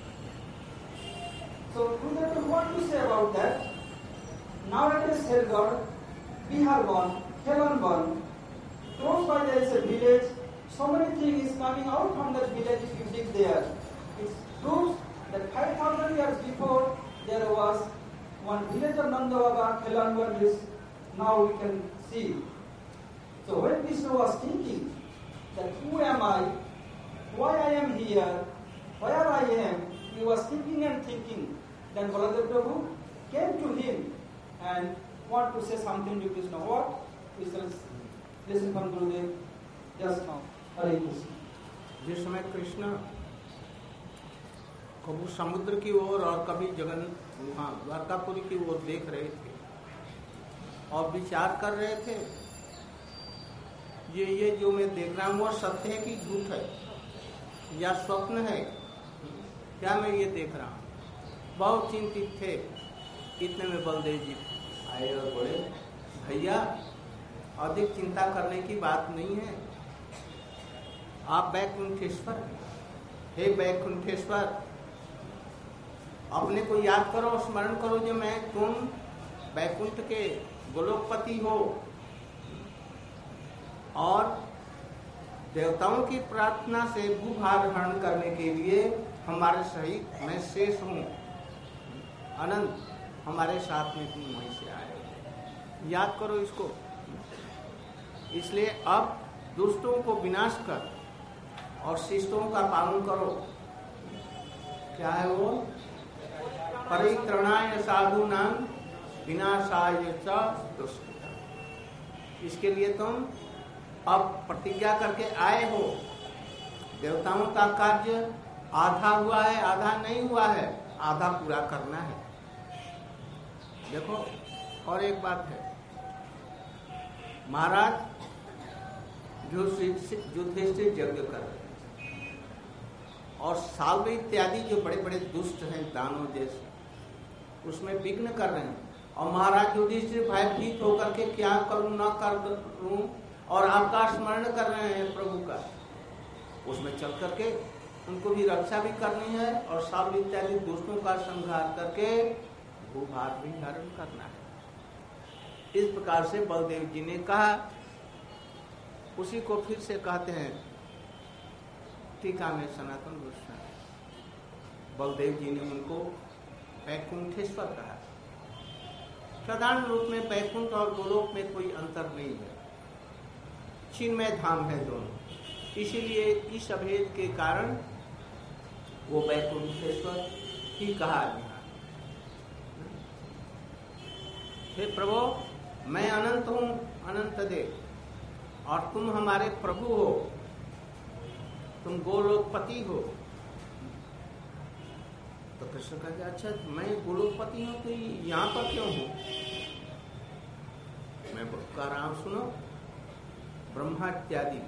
So Gurudev, what to say about that? Nowadays Helgad, Biharban, Helanban, close by there is a village, so many things is coming out from that village if you dig there. It proves that five thousand years before there was one village of Nandavaba, Helanban is now we can see. So when Krishna was thinking that who am I, why I am here, where I am, he was thinking and thinking. Then Baladev Prabhu came to him and want to say something to Krishna. What? We shall listen from Gurudev just now. Hare Krishna. जिस समय कृष्ण कभी समुद्र की ओर और कभी जगन वहाँ द्वारकापुरी की ओर देख रहे थे और विचार कर रहे थे, ये ये जो मैं देख रहा हूँ वो सत्य है कि झूठ है या स्वप्न है, क्या मैं ये देख रहा हूँ। बहुत चिंतित थे। इतने में बलदेव जी आए और बोले, भैया अधिक चिंता करने की बात नहीं है, आप वैकुंठेश्वर, हे वैकुंठेश्वर, अपने को याद करो, स्मरण करो जो मैं तुम वैकुंठ के गोलोकपति हो और देवताओं की प्रार्थना से भूभार हरण करने के लिए हमारे सहित मैं शेष हूँ, अनंत हमारे साथ में तुम वहीं से आए, याद करो इसको। इसलिए अब दुष्टों को विनाश कर और शिष्टों का पालन करो। क्या है वो? परित्रणाय साधूनां विनाशाय च दुष्कृतां। इसके लिए तुम अब प्रतिज्ञा करके आए हो। देवताओं का कार्य आधा हुआ है, आधा नहीं हुआ है, आधा पूरा करना है। देखो और एक बात है, महाराज युधिष्ठिर यज्ञ कर रहे और साल्व इत्यादि जो बड़े बड़े दुष्ट हैं दानव जैसे, उसमें विघ्न कर रहे हैं। और महाराज युधिष्ठिर भयभीत होकर के क्या करूं न करूं, और आपका स्मरण कर रहे हैं प्रभु का, उसमें चल करके उनको भी रक्षा भी करनी है और साल्व इत्यादि दुष्टों का संहार करके भूभार भी धारण करना है। इस प्रकार से बलदेव जी ने कहा। उसी को फिर से कहते हैं टीका में सनातन गोस्वामी, बलदेव जी ने उनको वैकुंठेश्वर कहा। साधारण रूप में वैकुंठ और गोलोक में कोई अंतर नहीं है, चिन्मय धाम है दोनों, इसीलिए इस अभेद के कारण वो वैकुंठेश्वर ही कहा गया। हे प्रभु, मैं अनंत हूँ, अनंत देव, और तुम हमारे प्रभु हो, तुम गोलोकपति हो। तो कृष्ण कहते अच्छा मैं गोलोकपति हूँ तो यहाँ पर क्यों हूँ? मैं कह रहा हूँ सुनो, ब्रह्मा इत्यादि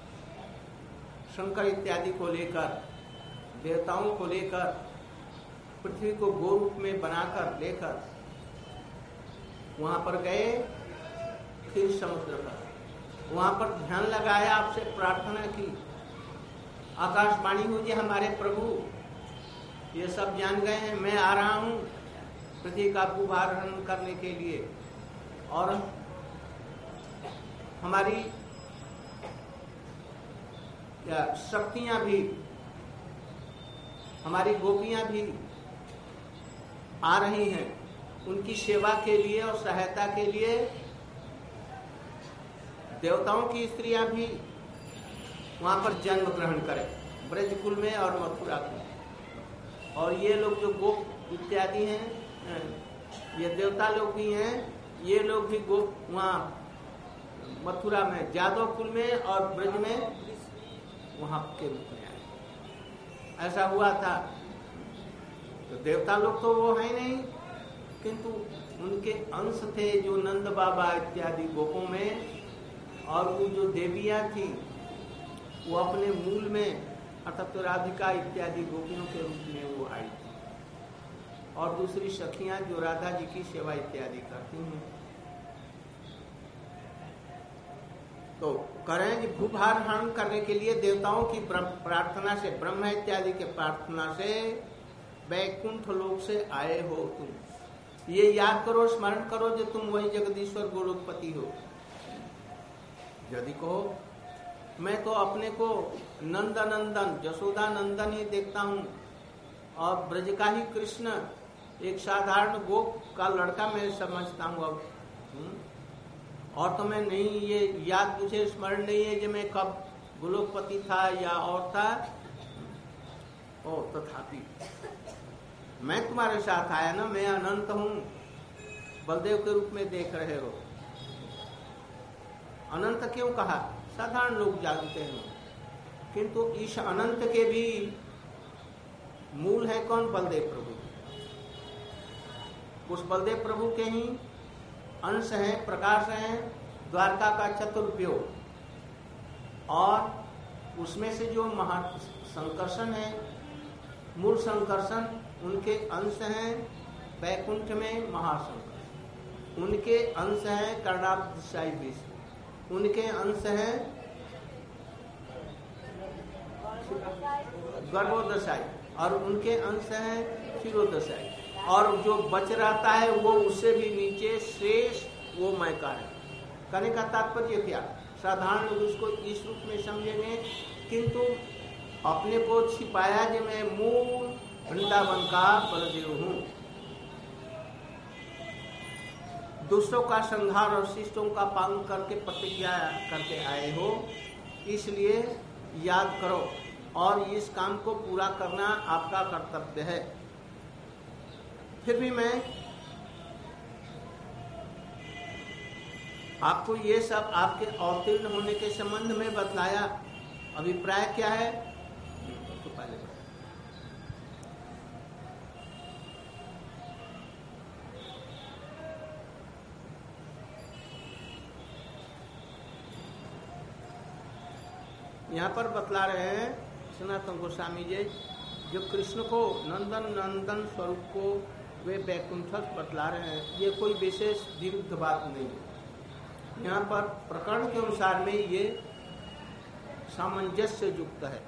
शंकर इत्यादि को लेकर, देवताओं को लेकर, पृथ्वी को गो रूप में बनाकर लेकर वहां पर गए, फिर समुद्र पर वहां पर ध्यान लगाया, आपसे प्रार्थना की, आकाशवाणी हुई हमारे प्रभु ये सब जान गए हैं, मैं आ रहा हूं पृथ्वी का भूभार हरण करने के लिए, और हमारी क्या शक्तियां भी, हमारी गोपियां भी आ रही हैं उनकी सेवा के लिए और सहायता के लिए। देवताओं की स्त्रियां भी वहां पर जन्म ग्रहण करें, ब्रजकुल में और मथुरा में। और ये लोग जो गोप इत्यादि हैं, ये देवता लोग भी हैं, ये लोग भी गोप वहाँ मथुरा में, जादव कुल में और ब्रज में वहां के रूप में आए। ऐसा हुआ था। तो देवता लोग तो वो है नहीं, किंतु उनके अंश थे जो नंद बाबा इत्यादि गोपों में, और वो जो देवियां थी वो अपने मूल में अर्थात तो राधिका इत्यादि गोपियों के रूप में वो आई थी, और दूसरी सखियां जो राधा जी की सेवा इत्यादि करती हैं। तो करें कि भूभार हरण करने के लिए देवताओं की प्रार्थना से, ब्रह्मा इत्यादि के प्रार्थना से वैकुंठ लोक से आए हो तुम। ये याद करो, स्मरण करो जो तुम वही जगदीश्वर गोलोकपति हो। यदि कहो मैं तो अपने को नंदनंदन, जसोदा नंदन ही देखता हूँ, और ब्रज का ही कृष्ण, एक साधारण गोप का लड़का मैं समझता हूँ अब, और तो मैं नहीं, ये याद मुझे स्मरण नहीं है कि मैं कब गोलोकपति था या और था। ओ तथापि मैं तुम्हारे साथ आया ना, मैं अनंत हूँ, बलदेव के रूप में देख रहे हो। अनंत क्यों कहा? साधारण लोग जानते हैं, किंतु इस अनंत के भी मूल है कौन? बलदेव प्रभु। उस बलदेव प्रभु के ही अंश हैं, प्रकाश हैं, द्वारका का चतुर्व्यूह। और उसमें से जो महा संकर्षण है, मूल संकर्षण, उनके अंश हैं वैकुंठ में महासंकर्षण, उनके अंश हैं कर्णावदशाई विष्णु, उनके अंश हैं गर्भोदशाई और उनके अंश हैं क्षीरोदशाई, और जो बच रहता है वो उससे भी नीचे शेष वो मैं का है। कहने का तात्पर्य क्या? साधारण लोग उसको इस रूप में समझेंगे, किंतु अपने को छिपाया कि मैं मूल वृंदावन का बलदेव हूँ। दूसरों का संहार और शिष्टों का पालन करके प्रतिज्ञा करके आए हो, इसलिए याद करो और इस काम को पूरा करना आपका कर्तव्य है। फिर भी मैं आपको ये सब आपके अवतीर्ण होने के संबंध में बतलाया। अभिप्राय क्या है तो पहले यहाँ पर बतला रहे हैं सनातन गोस्वामी जी, जो कृष्ण को नंदन नंदन स्वरूप को वे वैकुंठस्थ बतला रहे हैं। ये कोई विशेष विरुद्ध बात नहीं है। यहाँ पर प्रकरण के अनुसार में ये सामंजस्य युक्त है।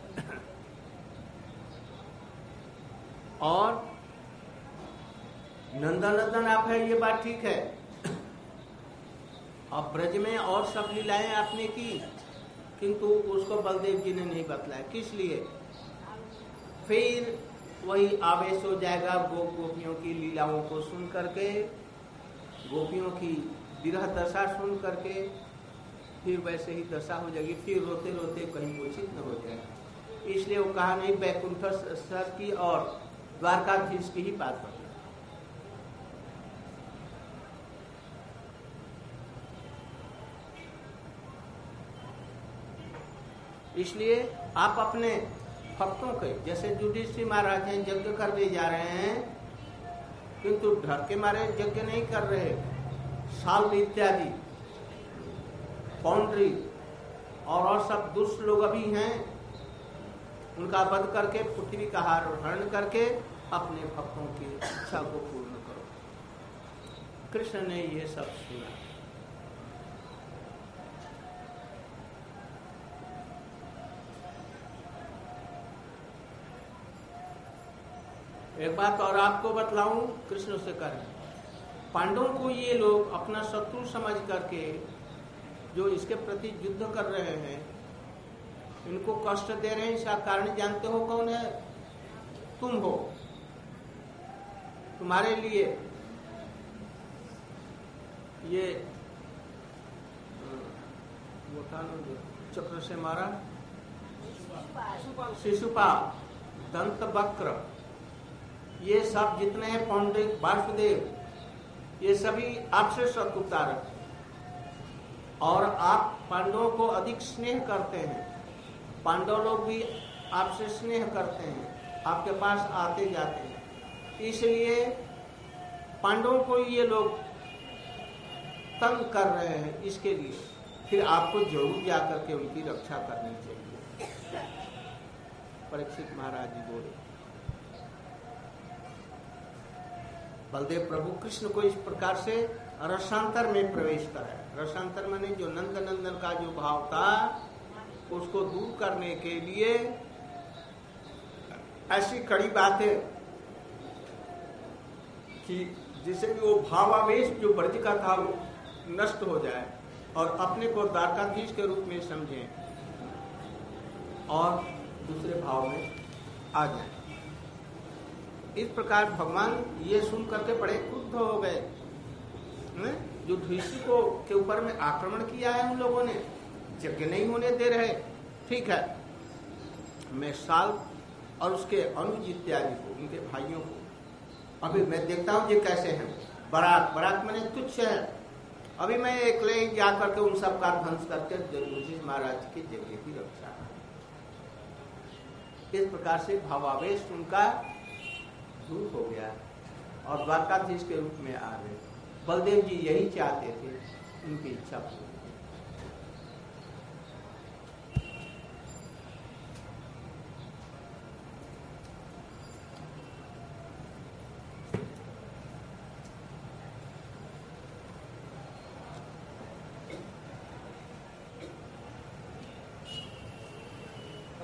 और नंदन नंदन आप है, ये बात ठीक है। अब ब्रज में और सब लीलाएं आपने की, किंतु उसको बलदेव जी ने नहीं बतलाया। किस लिए? फिर वही आवेश हो जाएगा गोप गोपियों की लीलाओं को सुन करके, गोपियों की विरह दशा सुन करके, फिर वैसे ही दशा हो जाएगी, फिर रोते रोते कहीं मूर्छित न हो जाए। इसलिए वो कहा नहीं, वैकुंठ सर की और द्वारकाधीश की ही बात बता। इसलिए आप अपने भक्तों के, जैसे युधिष्ठिर महाराज हैं, यज्ञ करने जा रहे हैं, किंतु डर के मारे यज्ञ नहीं कर रहे। साल इत्यादि पौंड्री और और सब दुष्ट लोग अभी हैं, उनका वध करके पृथ्वी का हार हरण करके अपने भक्तों की इच्छा को पूर्ण करो। कृष्ण ने ये सब सुना। एक बात और आपको बतलाऊं, कृष्ण से करें, पांडवों को ये लोग अपना शत्रु समझ करके जो इसके प्रति युद्ध कर रहे हैं, इनको कष्ट दे रहे हैं, इसका कारण जानते हो कौन है? तुम हो। तुम्हारे लिए ये वो था चक्र से मारा शिशुपाल, दंत वक्र, ये सब जितने हैं, पौंड्रिक, वासुदेव, ये सभी आपसे शत्रुता रखते हैं और आप पांडवों को अधिक स्नेह करते हैं। पांडव लोग भी आपसे स्नेह करते हैं, आपके पास आते जाते हैं। इसलिए पांडवों को ये लोग तंग कर रहे हैं, इसके लिए फिर आपको जरूर जाकर के उनकी रक्षा करनी चाहिए। परीक्षित महाराज जी बोले। बलदेव प्रभु कृष्ण को इस प्रकार से रसांतर में प्रवेश कराया। रसांतर माने जो नंद नंदन का जो भाव था, उसको दूर करने के लिए ऐसी कड़ी बात है कि जिससे भी वो भावावेश जो ब्रज का था वो नष्ट हो जाए और अपने को द्वारकाधीश के रूप में समझें और दूसरे भाव में आ जाए। इस प्रकार भगवान ये सुन करके बड़े क्रुद्ध हो गए। जो युधिष्ठिर को के ऊपर में आक्रमण किया है उन लोगों ने, यज्ञ नहीं होने दे रहे, ठीक है, मैं साल और उसके अनुज इत्यादि को, उनके भाइयों को, अभी मैं देखता हूँ ये कैसे हैं। बारात बारात मैंने तुच्छ है, अभी मैं अकेले जा करके उन सब का ध्वंस करके युधिष्ठिर महाराज की यज्ञ की रक्षा। इस प्रकार से भावावेश उनका दूर हो गया और द्वारकाधीश के रूप में आ गए। बलदेव जी यही चाहते थे, उनकी इच्छा पूरी।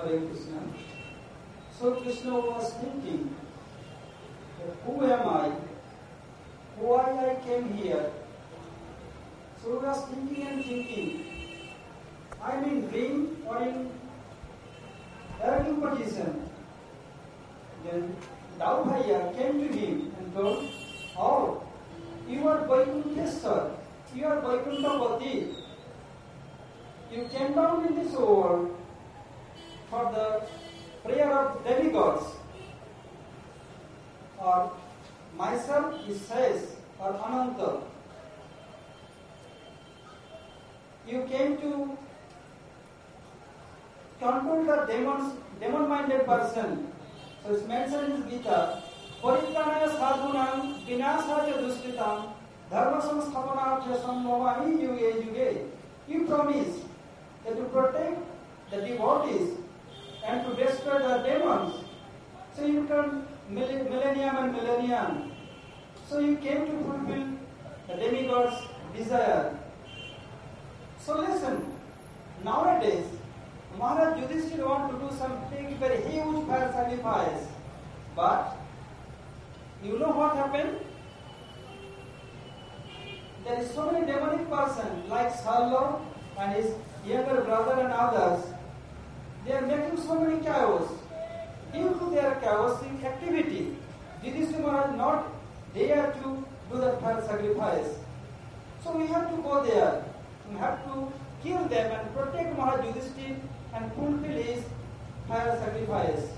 Hare Krishna. So Krishna was thinking, who am I? Why I came here? So he was thinking and thinking. I'm in ring or in earning position. Then Daubhaiya came to him and told, oh, you are Vaikunteswar, you are Vaikuntapati. You came down in this world for the prayer of demigods. Or myself is says or Ananta. You came to control the demons, demon-minded person. So it's mentioned in Gita, Paritranaya sadhunam vinasaya duskritam dharma samsthapanarthya sambhavami yuge yuge. You promise that to protect the devotees and to destroy the demons. So you turn millennium and millennium. So you came to fulfill the demigod's desire. So listen, nowadays, Maharaj Yudhishthira want to do something very huge fire sacrifice. But, you know what happened? There is so many demonic persons like Sarlo and his younger brother and others. They are making so many chaos. Due to their chaotic activity, Yudhishthira Maharaj not dare to do the fire sacrifice. So we have to go there. We have to kill them and protect Maharaj Yudhishthira and fulfill his fire sacrifice.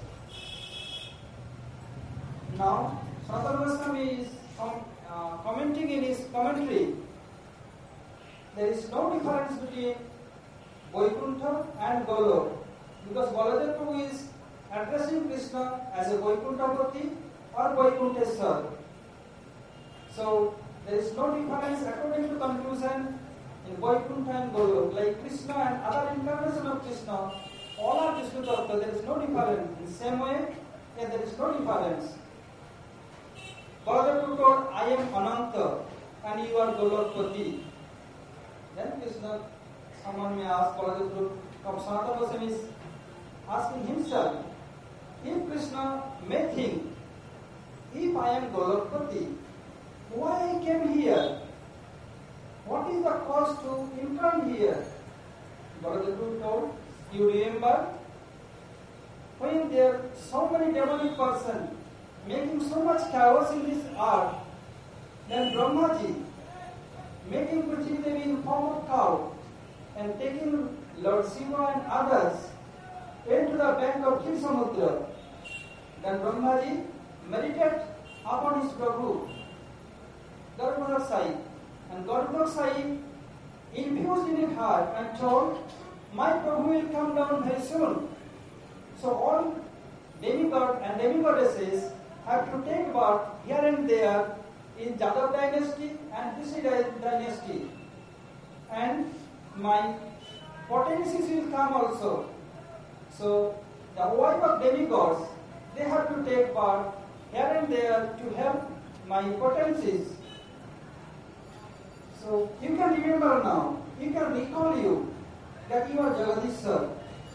Now, Sanatana Goswami is com- uh, commenting in his commentary. There is no difference between Vaikuntha and Golok, because Baladev Prabhu is addressing Krishna as a Vaikuntapati or Vaikunteswar. So, there is no difference according to conclusion in Vaikuntha and Golok. Like Krishna and other incarnations of Krishna, all are Vishnu Tattva, there is no difference. In the same way, yeah, there is no difference. Baladev told, I am Ananta and you are Golokpati. Then Krishna, someone may ask Baladev, from Sanatana Goswami is asking himself, if Krishna may think, if I am Golokpati, why I came here? What is the cause to incarn here? Baladev told, you remember when there are so many demonic persons making so much chaos in this earth, then Brahmaji making Kuchi Devi in form of cow and taking Lord Shiva and others went to the bank of Kirsamudra. Then Brahmaji meditated upon his Prabhu, Garbhodak Sai, and Garbhodak Sai infused in his heart and told, my Prabhu will come down very soon. So all demigod and demigoddesses have to take birth here and there in Jadav dynasty and Rishi dynasty. And my potencies will come also. So the wife of demigods, they have to take birth here and there to help my potencies. So you can remember now, you can recall you that you are Jagadishwar.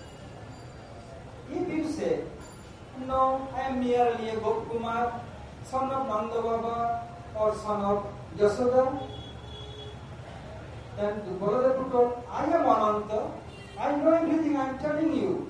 If you say, no, I am merely a Gopkumar, son of Nanda Baba or son of Yashoda, then the Baladev told, I am Ananta, I know everything I am telling you.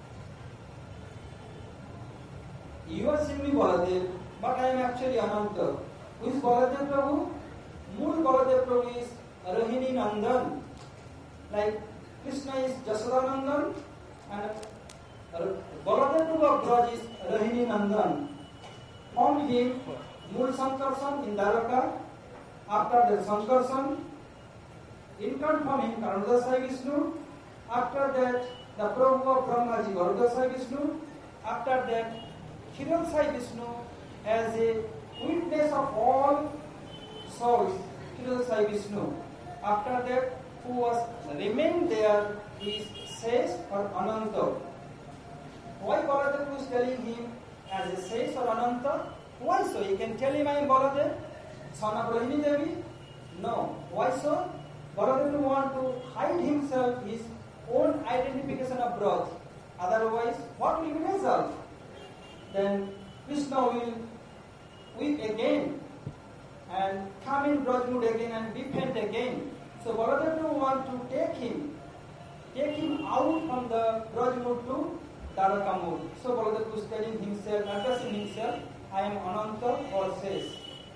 You are seeing me Baladev, but I am actually Ananta. Who is Baladev Prabhu? Mool Baladev Prabhu is Rahini Nandan. Like Krishna is Jashoda Nandan and Baladev Prabhu of Braj is Rahini Nandan. Found him Mool Sankarsan in Dwaraka. After the Sankarsan, incarnate from him Karnadasai Vishnu. After that, the Prabhu of Brahmaji Garudasai Vishnu. After that, Hirosai Vishnu as a witness of all souls, Hirosai Vishnu. After that, who was remained there is Sesh or Ananta. Why Baladev is telling him as a Sesh or Ananta? Why so? You can tell him I am Baladev, son of Rohini Devi? No. Why so? Baladev want to hide himself, his own identification of birth. Otherwise, what will be the result? Then Krishna will weep again and come in Braj mood again and repent again. So Baladev want to take him, take him out from the Braj mood to Dwaraka mood. So Baladev was telling himself, addressing himself, I am Ananta or Shesh.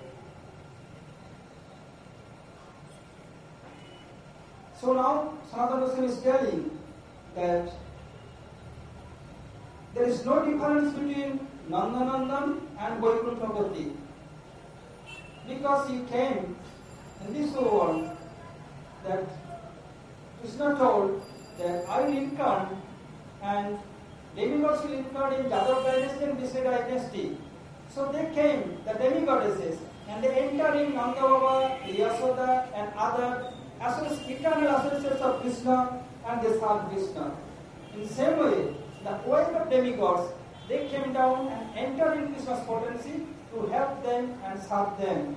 So now Sanatana Goswami is telling that there is no difference between Nandanandan and Vaikuntha, because he came in this world that Krishna told that I will incarn and demigods will incarn in Yadav dynasty and Vishnu dynasty. So they came, the demigoddesses, and they entered in Nanda Baba, Yasoda and other eternal associates of Krishna, and they served Krishna. In the same way, the wife of demigods, they came down and entered in Krishna's potency to help them and serve them.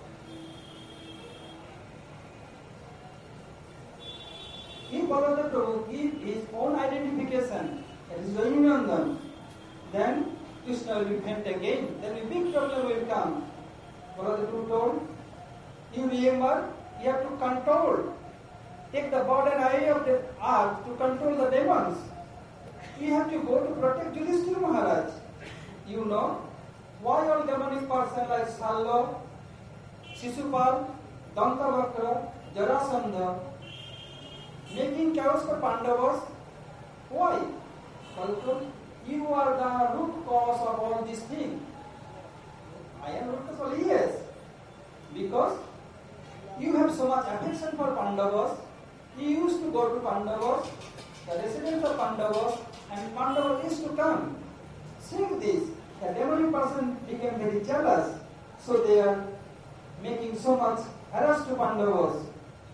If Baladev Prabhu give his own identification, that is Vaikuntha, then Krishna will repent again. Then a big problem will come. Baladev Prabhu told, you remember, you have to control, take the burden away of the earth to control the demons. You have to go to protect Yudhishthira Maharaj. You know, why all demonic person like Shalva, Shishupal, Dantavakra, Jarasandha, making chaos for Pandavas? Why? Because you are the root cause of all these things. I am root cause, yes. Because you have so much affection for Pandavas. You used to go to Pandavas, the residents of Pandavas, and Pandavas used to come. Seeing this, the demonic person became very jealous. So they are making so much harass to Pandavas.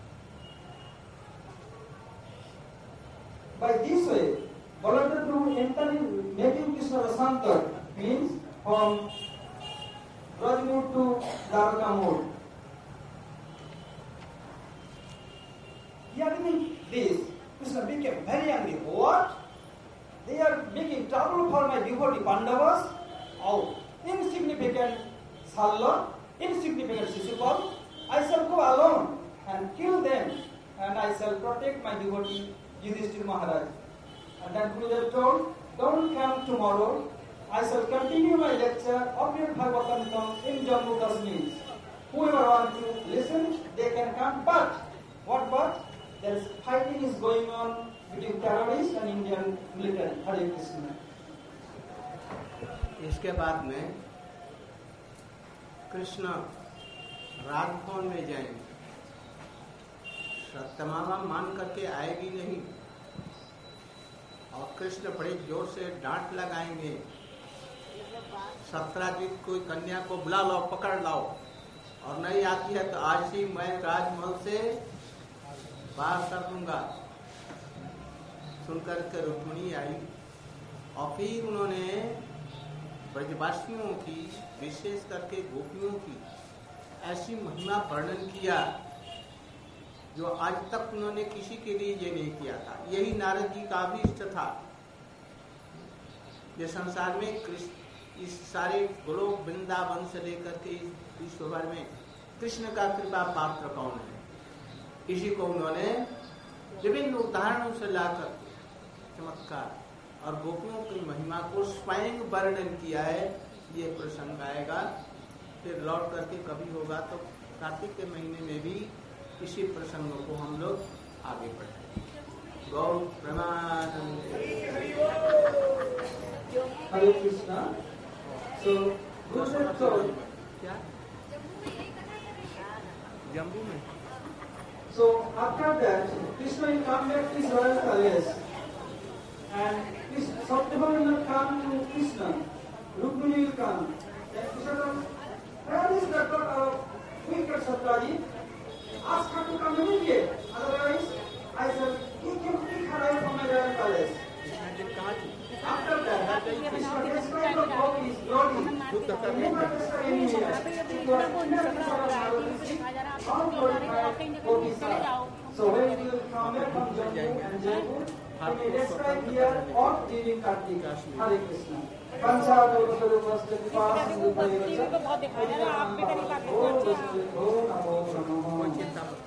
By this way, Baladev Prabhu entering, making Krishna Rasantar, means from Braj mood to Dwaraka mood. Hearing this, Krishna became very angry. What? They are making trouble for my devotee Pandavas? Oh, insignificant Shalva, insignificant Shishupal. I shall go alone and kill them, and I shall protect my devotee Yudhishthira Maharaj. And then Gurudev told, don't come tomorrow. I shall continue my lecture of Bhagavatam in Jammu Kashmir. Whoever wants to listen, they can come. But, what but? There is fighting is going on between terrorists and Indian military. Hare Krishna. इसके बाद में कृष्ण राजभवन में जाएंगे। सत्यमामा मान करके आएगी नहीं, और कृष्ण बड़े जोर से डांट लगाएंगे, सत्राजित कोई कन्या को बुला लाओ, पकड़ लाओ, और नहीं आती है तो आज ही मैं राजमहल से बाहर कर दूंगा। सुनकर के रुक्मिणी आई, और फिर उन्होंने ब्रजवासियों की, विशेष करके गोपियों की ऐसी महिमा वर्णन किया जो आज तक उन्होंने किसी के लिए ये नहीं किया था। यही नारद जी का भी इष्ट था। ये संसार में कृष्ण, इस सारे गोलोक वृंदावन से लेकर के विश्व भर में कृष्ण का कृपा पात्र कौन है, इसी को उन्होंने विभिन्न उदाहरणों से लाकर चमत्कार और गोपियों की महिमा को स्वयं वर्णन किया है। ये प्रसंग आएगा, फिर लौट करके कभी होगा तो कार्तिक के महीने में भी इसी प्रसंगों को हम लोग आगे बढ़ाएंगे। गौ प्रमानंद। हरे कृष्णा। So, Gurudev told, क्या जम्बू में? So after that, Krishna will come back to his royal palace, and Satyabhama will not come to Krishna. Rukmini will come. Then Krishna comes. Where is the God of wicked Satyajit? Ask her to come immediately. Otherwise, I shall kick him, kick her out from my royal palace. After that, Krishna described about his glory. He never described anywhere. It was inner Krishna how glorified Gopis are. So when we will come back from Jammu and Jaipur, Bharat Let me को describe स्वतंत्र here करने on के लिए during Kartik. Kashmir. Hare Krishna. पंचादोषरूपस्य TV पे बहुत दिखाया जा रहा है, आप भी करीब आगे ओम पहुंचे। नमो नमः। कोई चिंता मत